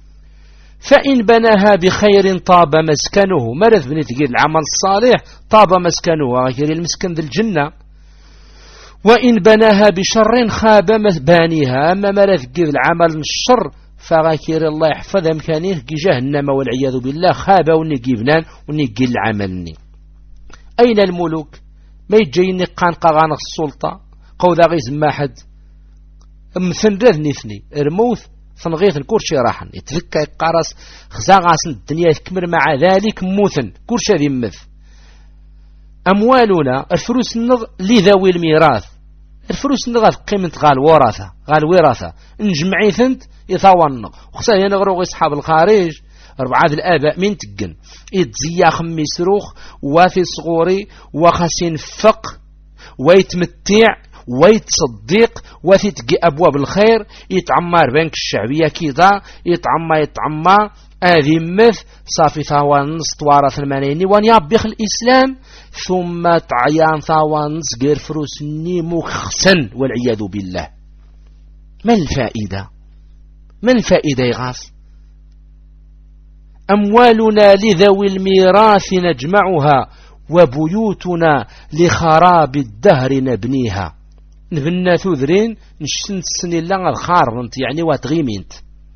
فإن بناها بخير طاب مسكنه مرث بني تقل العمل الصالح طاب مسكنه أغاكير المسكن ذي الجنة. وإن بناها بشر خاب بانيها أما مرث تقل العمل الشر فغاكير الله يحفظ أمكانيه كي جهنم والعياذ بالله خابا ونقي بنان ونقي العملني. أين الملوك ما يجيني قان قغان السلطة قوذا غيز ما حد مثل رذ نثني الموت فنغيث كلشي راحن يتذكى قارس خزاغاس الدنيا تكمر مع ذلك موثن كلشي ذي مث أموالنا الفلوس النض لذوي الميراث الفلوس النض قيمة غال ورثة غال ورثة نجمعي ثنت يثاون وخصا ينغرو أصحاب الخارج أربعة الآباء من تقن يتزيا خمي سروخ وافي صغوري وخاسين فق ويتمتع ويتصدق وتتقي أبواب الخير يتعمر بنك الشعبية كذا يتعمى يتعمى هذه مث صافي ثوان نص توارث الملايين وان يبيخ الإسلام ثم تعيان ثوان نص غير فروسني مخسن والعياذ بالله. ما الفائدة ما الفائدة يغاص؟ أموالنا لذوي الميراث نجمعها وبيوتنا لخراب الدهر نبنيها. نبنى ثذرين نشتنت السن الله الخار يعني واتغيمينت.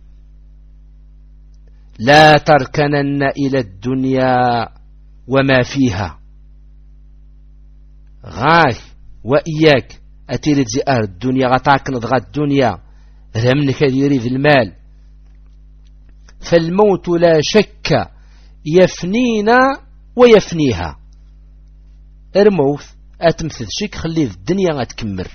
لا تركنن إلى الدنيا وما فيها. غاي وإياك أتيرد زئار الدنيا غطاك نضغى الدنيا رمنك يريد المال. فالموت لا شك يفنينا ويفنيها. الموت أتمثل شك خلي الدنيا غتكمر.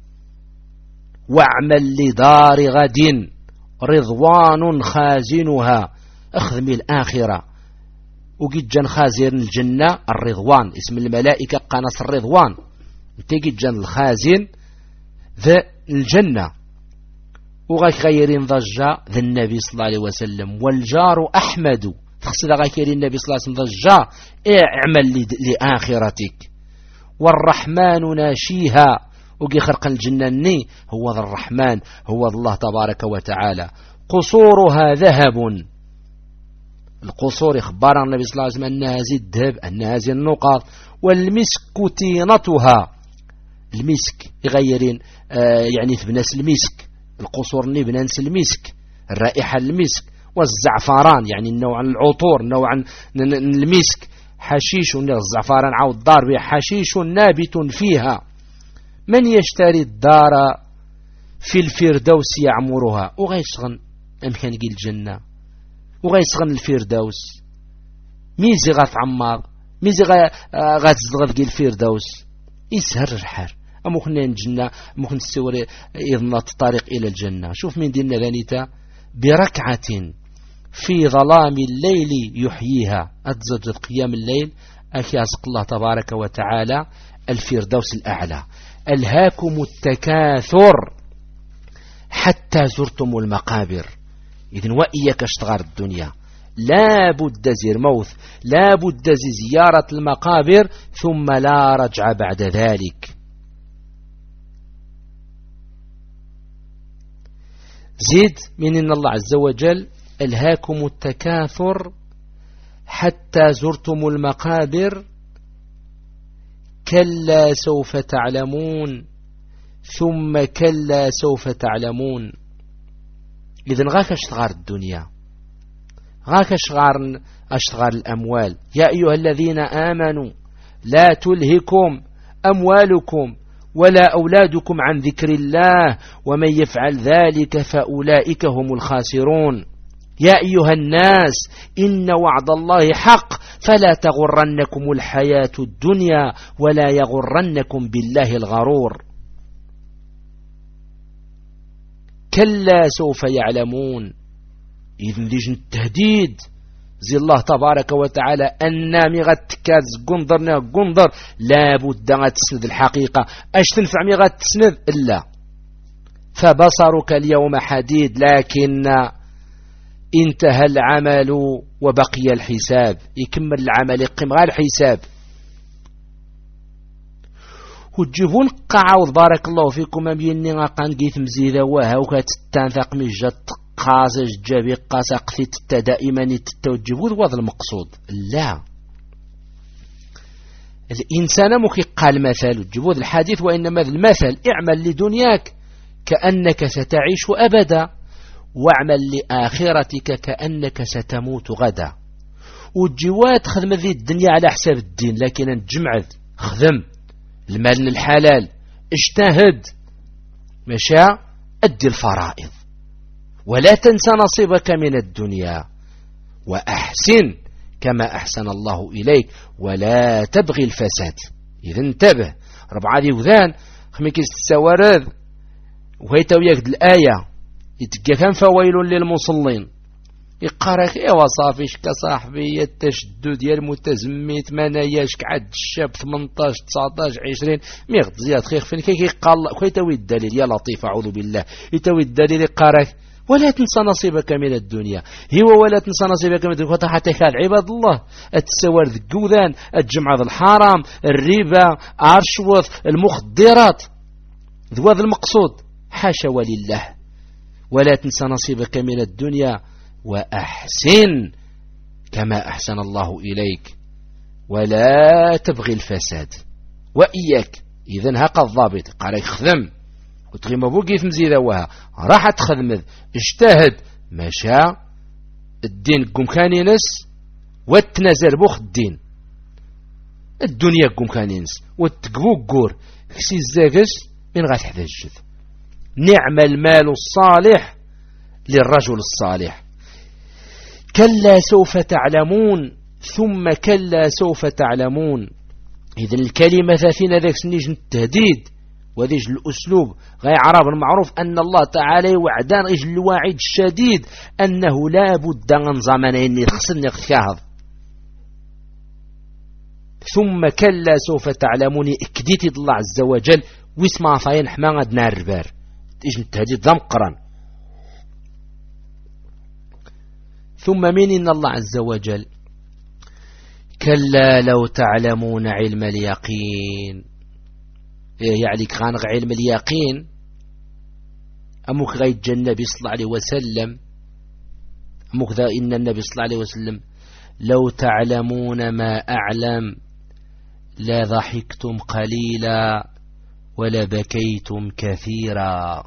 واعمل لدار غد رضوان خازنها. اخذ من الآخرة وقد جان خازن الجنة الرضوان اسم الملائكة قناص الرضوان تجد جان الخازن ذا الجنة وغاك غيرين ضجة ذا النبي صلى الله عليه وسلم والجار أحمد تخصد غاكيرين النبي صلى الله عليه وسلم ضجة اعمل لآخرتك والرحمن ناشيها وقي خرق الجنة ني هو ذا الرحمن هو ذا الله تبارك وتعالى. قصورها ذهب. القصور إخبار النبي صلى الله عليه وسلم أنها زي الذهب أنها زي النقاط. والمسك تينتها. المسك يغيرين آه يعني تبناس المسك القصور ني بنانس المسك الرائحة المسك. والزعفران يعني النوع العطور نوع المسك. حشيش الزعفران عاود دار بها حشيش نابت فيها. من يشتري الدار في الفردوس يعمرها وغيشغن أمكان قيل الجنة وغيشغن الفردوس ميزي غتعمر ميزي غتزلغ قيل الفردوس يسهر الحار أمكن الجنة ممكن تسوري إضنات الطريق إلى الجنة. شوف من ديننا ذانيتا بركعة في ظلام الليل يحييها. أتزجد قيام الليل أكياسق الله تبارك وتعالى الفردوس الأعلى. ألهاكم التكاثر حتى زرتم المقابر. إذن وإياك اشتغار الدنيا لا بد زير موث لا بد زي زيارة المقابر ثم لا رجع بعد ذلك. زيد من إن الله عز وجل ألهاكم التكاثر حتى زرتم المقابر كلا سوف تعلمون ثم كلا سوف تعلمون. إذن غاك اشتغار الدنيا غاك اشتغار اشتغار الأموال. يا أيها الذين آمنوا لا تلهكم أموالكم ولا أولادكم عن ذكر الله ومن يفعل ذلك فأولئك هم الخاسرون. يا أيها الناس إن وعد الله حق فلا تغرنكم الحياة الدنيا ولا يغرنكم بالله الغرور. كلا سوف يعلمون. إذن لجن التهديد زي الله تبارك وتعالى أن مغتكاز قنضرنا قنضر لا بد غتسند الحقيقة. أش تنفع مغتسند إلا فبصرك اليوم حديد لكن انتهى العمل وبقي الحساب. يكمل العمل يقيم غير الحساب. وتجيبون قعاوض بارك الله فيكم أبيني غاقان قيث مزيدة وها وكاتتانثق مجات قاسج جابي قاسا قثيت دائما يتوجبوذ وهذا المقصود. لا الإنسان مكي قال مثال جبوذ الحديث وإنما ذا المثل اعمل لدنياك كأنك ستعيش أبدا واعمل لآخرتك كأنك ستموت غدا. والجوات خدم ذي الدنيا على حساب الدين لكن نجمع خدم المال الحلال اجتهد مشى أدي الفرائض ولا تنسى نصيبك من الدنيا وأحسن كما أحسن الله إليك ولا تبغي الفساد. إذا انتبه ربعة ذي وذان خميكيس تسوارذ وهيتا وياك الآية يتقى كان فويل للمصلين يقارك إيه وصافيش كصاحبي التشدد ديال المتزميت مناياش كعد الشاب ثمنطاش تسعطاش عشرين ميغد زياد خيخ فين كي قال كويتوي الدليل يا لطيف أعوذ بالله يتوي الدليل يقارك ولا تنسى نصيبك من الدنيا هو ولا تنسى نصيبك من الدنيا حتى كان عباد الله التسوار الجوذان الجمعة الحرام الربا عرشوث المخدرات ذو هذا المقصود حاشا ولله ولا تنسى نصيبك من الدنيا وأحسن كما أحسن الله إليك ولا تبغي الفساد وإياك. إذن هكا الضابط قال خذم وتغي ما بوقي في مزيدة وها راح تخدمذ اجتهد مشى الدين قم كان ينس وتنزل بوخ الدين الدنيا قم كان ينس وتقبوك قور كسي الزاقس من غاية حدجد. نعم المال الصالح للرجل الصالح كلا سوف تعلمون ثم كلا سوف تعلمون. إذن الكلمة فينا ذاك سنيج التهديد وذيج الأسلوب غير عرب المعروف أن الله تعالى وعدان غيج الوعيد الشديد أنه لا بد من زمنين خصني اختياض. ثم كلا سوف تعلمون اكديت الله عز وجل واسمع فاين حما نار البار تيجي التهديد ذمقرا. ثم من إن الله عز وجل كلا لو تعلمون علم اليقين يعني كان علم اليقين أمك غير النبي صلى الله عليه وسلم أمك ذا إن النبي صلى الله عليه وسلم لو تعلمون ما أعلم لا ضحكتم قليلا ولا بكيتم كثيرا.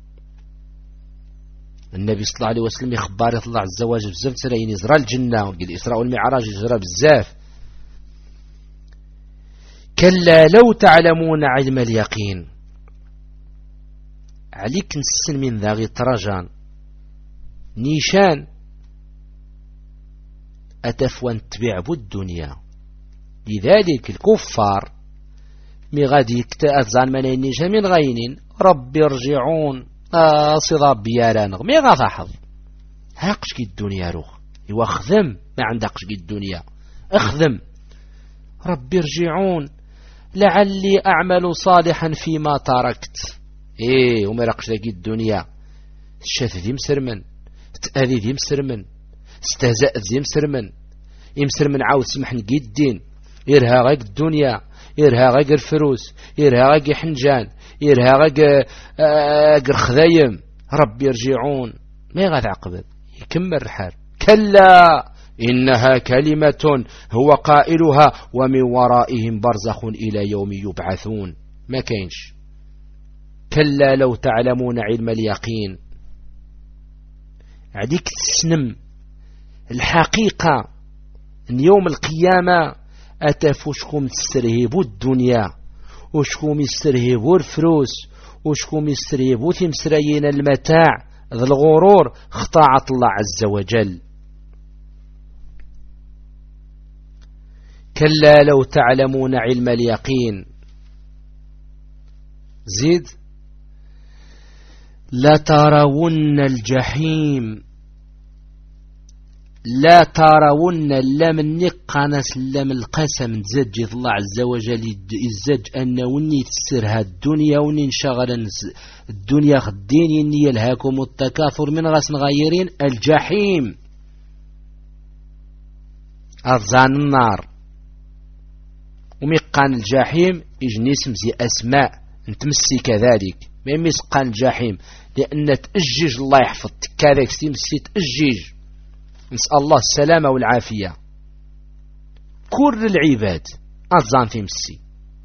النبي صلى الله عليه وسلم يخبر الله عز وجل بزاف تسرين يزرى الجنة الإسراء والمعراج يزرى بزاف. كلا لو تعلمون علم اليقين عليك نسن من ذا غي طرجان نيشان أتفوان تبيع بالدنيا. لذلك الكفار مي غادي يكتأت زان منين نيشان من غينين ربي ارجعون آه صضاب بيارانغ مي غاثحظ هاقش كي الدنيا روخ يوا خذم ما عندكش كي الدنيا اخذم ربي ارجعون لعلي أعمل صالحا فيما تركت. إيه وما رقش لكي الدنيا الشاث ذي مسرمن تأذي ذي مسرمن استهزاء ذي مسرمن يمسرمن عاود سمحن كي الدين إرها غاق الدنيا إرها غاق الفروس إرها غاق حنجان إرها غاق الخذايم. ربي يرجعون ما يغاث عقبل يكمل الحال كلا إنها كلمة هو قائلها ومن ورائهم برزخ إلى يوم يبعثون. ما كينش كلا لو تعلمون علم اليقين عديك تسنم الحقيقة ان يوم القيامة أتفوشكم تسترهبوا الدنيا وشكم يسترهبوا الفلوس وشكم يسترهبوا تمسرين المتاع ذا الغرور اخطاعت الله عز وجل. كلا لو تعلمون علم اليقين زيد لترون الجحيم لا ترون لم النقنس لم القسم تزجي الله عز وجل يزج أن وني تسرها الدنيا وني انشغل الدنيا خدين يني يلهاكم التكاثر من غسن غيرين الجحيم أرزان النار وميقان الجحيم يجني اسم زي أسماء نتمسي كذلك ما يمسقان الجحيم لأن تأجج الله يحفظ كذلك تمسي تأجج. نسأل الله السلامة والعافية. كل العباد أرزان في مسي.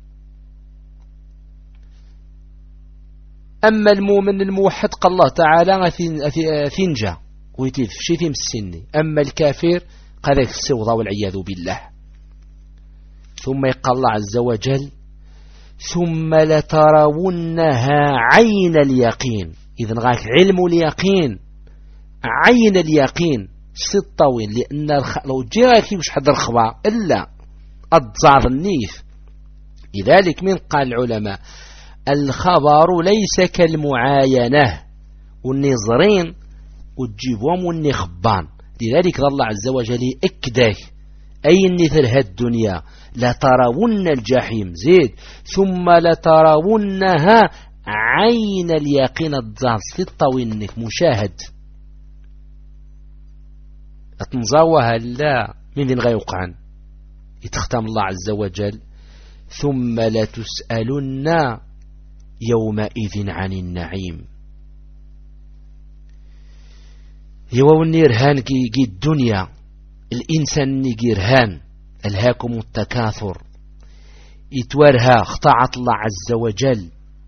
أما المؤمن الموحد قال الله تعالى ثينجا ويتيف شي في مسيني. أما الكافر قال السوضة والعياذ بالله. ثم يقال الله عز وجل ثم لترونها عين اليقين. إذن غاك علم اليقين، عين اليقين ستطوين، لأن لو جاكي مش حد الخبار إلا الضعف النيف. لذلك من قال العلماء الخبر ليس كالمعاينة والنظرين وتجيبهم والنخبان. لذلك الله عز وجل اكده أي النثر هاد الدنيا لترون الجحيم زيد ثم لترونها عين اليقين الضعف ستطوين انك مشاهد اتنزاوها لا من ذين غيوقعن. يتختم الله عز وجل ثم لتسألن يومئذ عن النعيم. يو النيرهان كي الدنيا الإنسان نيرهان ألهاكم التكاثر يتوارها اختعت الله عز وجل.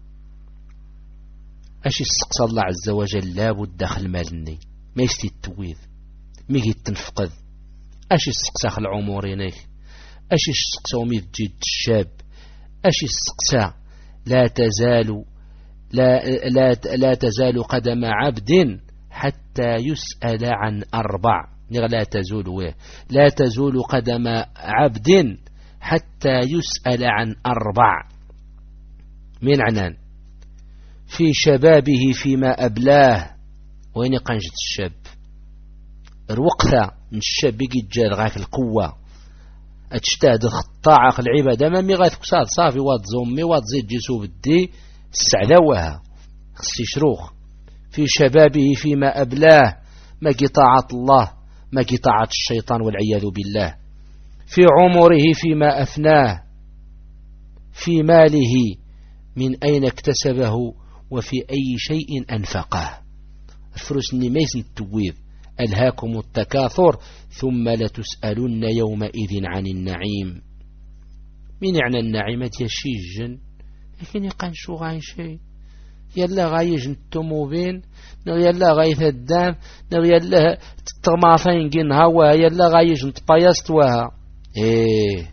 اش يستقصى الله عز وجل لابد دخل مالني ما يستي التويذ ميجي التنفقذ. اش يستقصى العمورينيك اش يستقصى وميت جيد الشاب اش يستقصى لا تزال لا, لا, لا تزال قدم عبد حتى يسأل عن أربع. لا تزول لا تزول قدم عبد حتى يسأل عن أربع. من عنان في شبابه فيما أبلاه. وين قنجة الشاب الوقثة من الشاب يجي جاد غاك القوة اتشتهد الخطاعة العبادة ما مي غاث كساد صافي واد زومي واد زيد جيسو بدي السعداوها خصي شروخ. في شبابه فيما أبلاه ما قطاعة الله ما قطاعة الشيطان والعياذ بالله. في عمره فيما أفناه. في ماله من أين اكتسبه وفي أي شيء أنفقه. الفلوس نميس التويذ ألهاكم التكاثر ثم لتسألن يومئذ عن النعيم. من يعني النعيمة يشيجن لكن يقان شو غاين شيء يلا غايج التموبين نو يلا غايث الدام نو يلا تطمافين جن هوا يلا غايج نتبايست وها ايه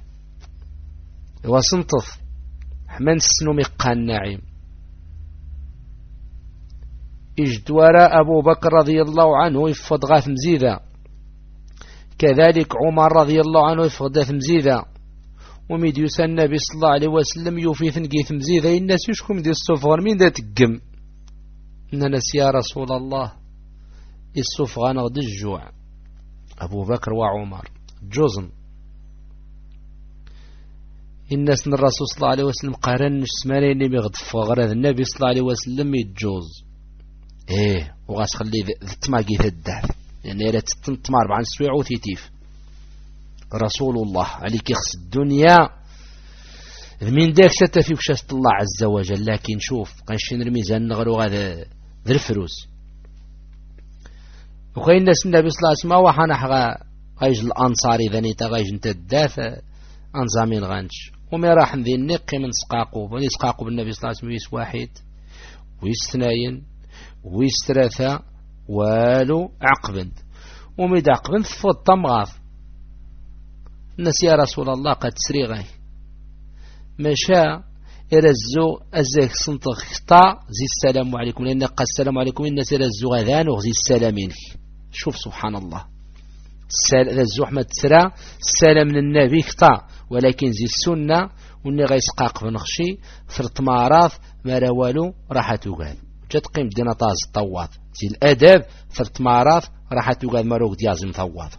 وسنطف حمان السنو ميقان النعيم. اجدوار أبو بكر رضي الله عنه يفض غاث مزيدة كذلك عمر رضي الله عنه يفض غاث مزيدة وميد يسى النبي صلى الله عليه وسلم يوفي ثنقيث مزيدة الناس يشكم دي الصفغان مين دا تقم ننس يا رسول الله الصفغان غد الجوع. أبو بكر وعمر جوزن الناس من الرسول صلى الله عليه وسلم قارن السمانين بيغد فغرد النبي صلى الله عليه وسلم يتجوز ايه وغاس خلي ذتماقي ثداف يعني لا تتمار بعن سويع وثيتيف. رسول الله عليك يخص الدنيا من داك ستفي بشاشة الله عز وجل. لكن شوف قنشين رميزان نغرو غاذا ذي الفروس وخي الناس النبي صلى الله عليه وسلم وحانا حغا غايج الأنصاري ذانيتا غايج انت الدافع أنزامين غانش ومي راح ذي النقي من سقاقوب وني سقاقوب النبي صلى الله عليه وسلم ويس واحد ويس اثنين ويس ثلاثة والو عقبند وميد عقبند فوت طمغاف الناس يا رسول الله قد سريغي مشى يرزو أزيك سنطق خطا زي السلام عليكم لأن قد السلام عليكم الناس يرزو غذان وغزي السلامين. شوف سبحان الله رزو أحمد سرا السلام من النبي خطا ولكن زي السنة وني غيسقاق بنخشي فرط معراف ما روالو راح توغال تقيم دينا طاز طواط زي الأدب فرط معراف راح توغال مروق ديازم طواط.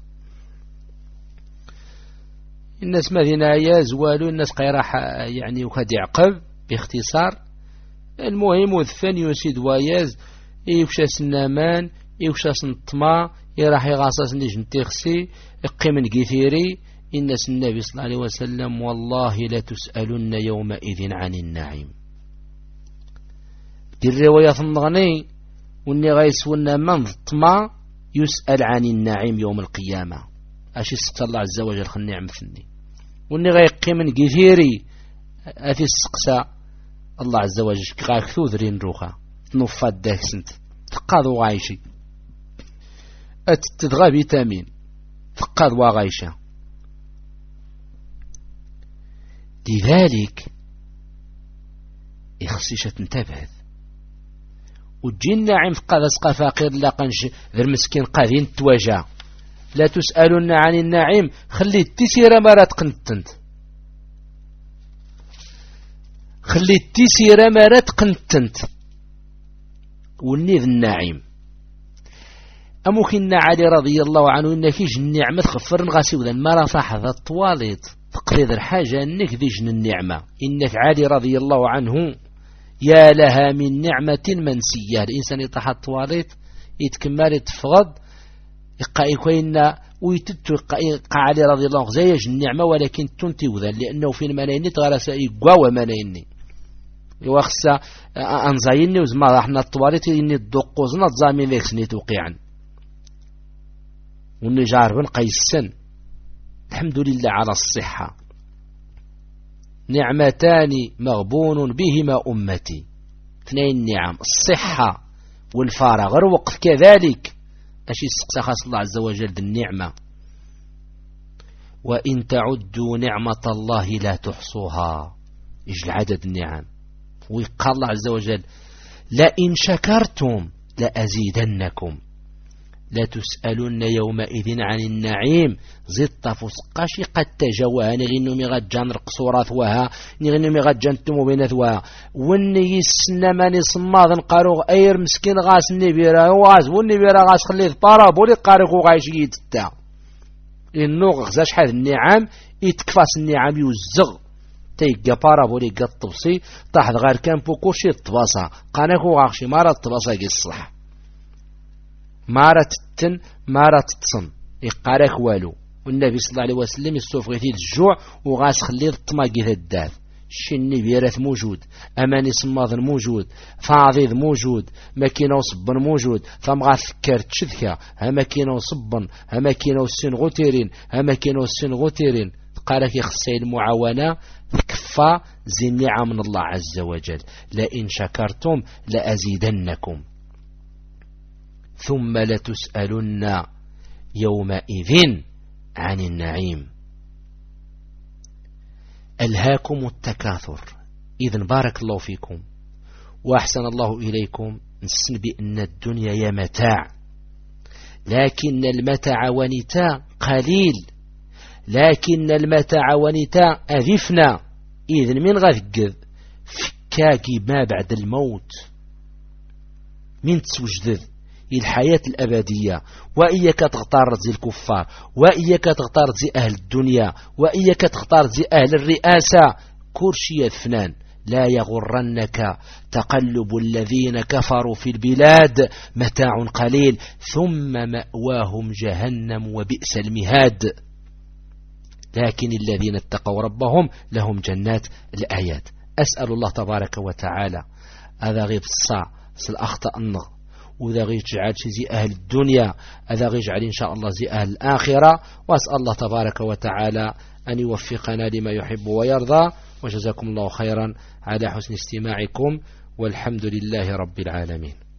الناس مدينة يزوالوا الناس قيراح يعني وكاد يعقب باختصار. المهم وذفن يسيد وياز يوشا سنامان يوشا سنطما يراح يغاصص نيجن تيخسي يقيم كثيري. الناس النبي صلى الله عليه وسلم والله لا تسألن يومئذ عن النعيم. دي الرواية النغني واني غيسونا من الطما يسأل عن النعيم يوم القيامة. اش يسقط الله عز وجل خل نعم ثني واني غيقي من كثيري اثي السقسى الله عز وجل غاك ثوذرين روخا تنفات داك سنت تقاضوا غايشي اتتدغى فيتامين تقاضوا غايشة. لذلك يخصيش تنتبه وتجي النعيم قاد اسقى فقير لا قنش ذا المسكين قاذين تواجه. لا تسألون عن النعيم خلي تسير مرات قنتنت خلي تسير مرات قنتنت والنيذ النعيم أموكن علي رضي الله عنه إن فيج النعمة خفر نغاسي وذا ما رفح ذا الطواليط تقريض الحاجة إنك ذيجن النعمة. إنك علي رضي الله عنه يا لها من نعمة منسية. الإنسان يطحى الطواليط يتكمل يتفغض يقع يكوين ويتتو يقع علي رضي الله عنه زيج النعمة ولكن تنتي وذا لأنه في الملايين تغرس يقوى ملايين يوخص أنزايني وزما رحنا الطواليط إني الدقوزنا تزامين ذيك سني توقيعا وني جاربن قيسن. الحمد لله على الصحة نعمتان مغبون بهما أمتي. اثنين نعم الصحة والفارغ الوقت كذلك أشي سقسا خاص الله عز وجل النعمة. وإن تعدوا نعمة الله لا تحصوها إجل عدد النعم. ويقال الله عز وجل لئن شكرتم لأزيدنكم لا تسألون يومئذ عن النعيم زدت فسقاشي قد تجوها نغنو مغجان رقصورات وها نغنو مغجان تمو بينثوها وني السنمان صماض قاروغ اير مسكين غاس النبيرا غاس والنبيرا غاس خليه بارابولي قارغو غايش يتتا إنو غزاش حاذ النعام يتكفاس النعام يوزغ تيقى بارابولي قد طبسي طاحد غير كان بوكوشي الطباسا قاناكو غاخشي مارا الطباسا قي الصح مارة التن مارة التصن يقارك والو. والنبي صلى الله عليه وسلم يستوفغ يثيد الجوع وغاس خليه الطماقي ذا الداث الشني بيرث موجود أماني صماض موجود فاضيذ موجود ماكينة وصبن موجود فمغاث كارت شذكة هماكينة وصبن هماكينة وسن غتيرين هماكينة وسن غتيرين قالك يخصي المعاونة كفا زي النعم من الله عز وجل لئن شكرتم لأزيدنكم ثم لتسألن يومئذ عن النعيم. ألهاكم التكاثر. إذن بارك الله فيكم وأحسن الله إليكم نسن بأن الدنيا يا متاع لكن المتاع ونتاع قليل لكن المتاع ونتاع أذفنا. إذن من غذقذ فكاكي ما بعد الموت من تسوجذذ الحياة الأبدية. وإياك تختار زي الكفار وإياك تختار زي أهل الدنيا وإياك تختار زي أهل الرئاسة كرشي فنان. لا يغرنك تقلب الذين كفروا في البلاد متاع قليل ثم مأواهم جهنم وبئس المهاد. لكن الذين اتقوا ربهم لهم جنات. الآيات. أسأل الله تبارك وتعالى هذا غيب الصاع سالأخطأ النغ وذا غير جعل زي أهل الدنيا هذا غير جعل إن شاء الله زي أهل الآخرة. وأسأل الله تبارك وتعالى أن يوفقنا لما يحب ويرضى. وجزاكم الله خيرا على حسن استماعكم والحمد لله رب العالمين.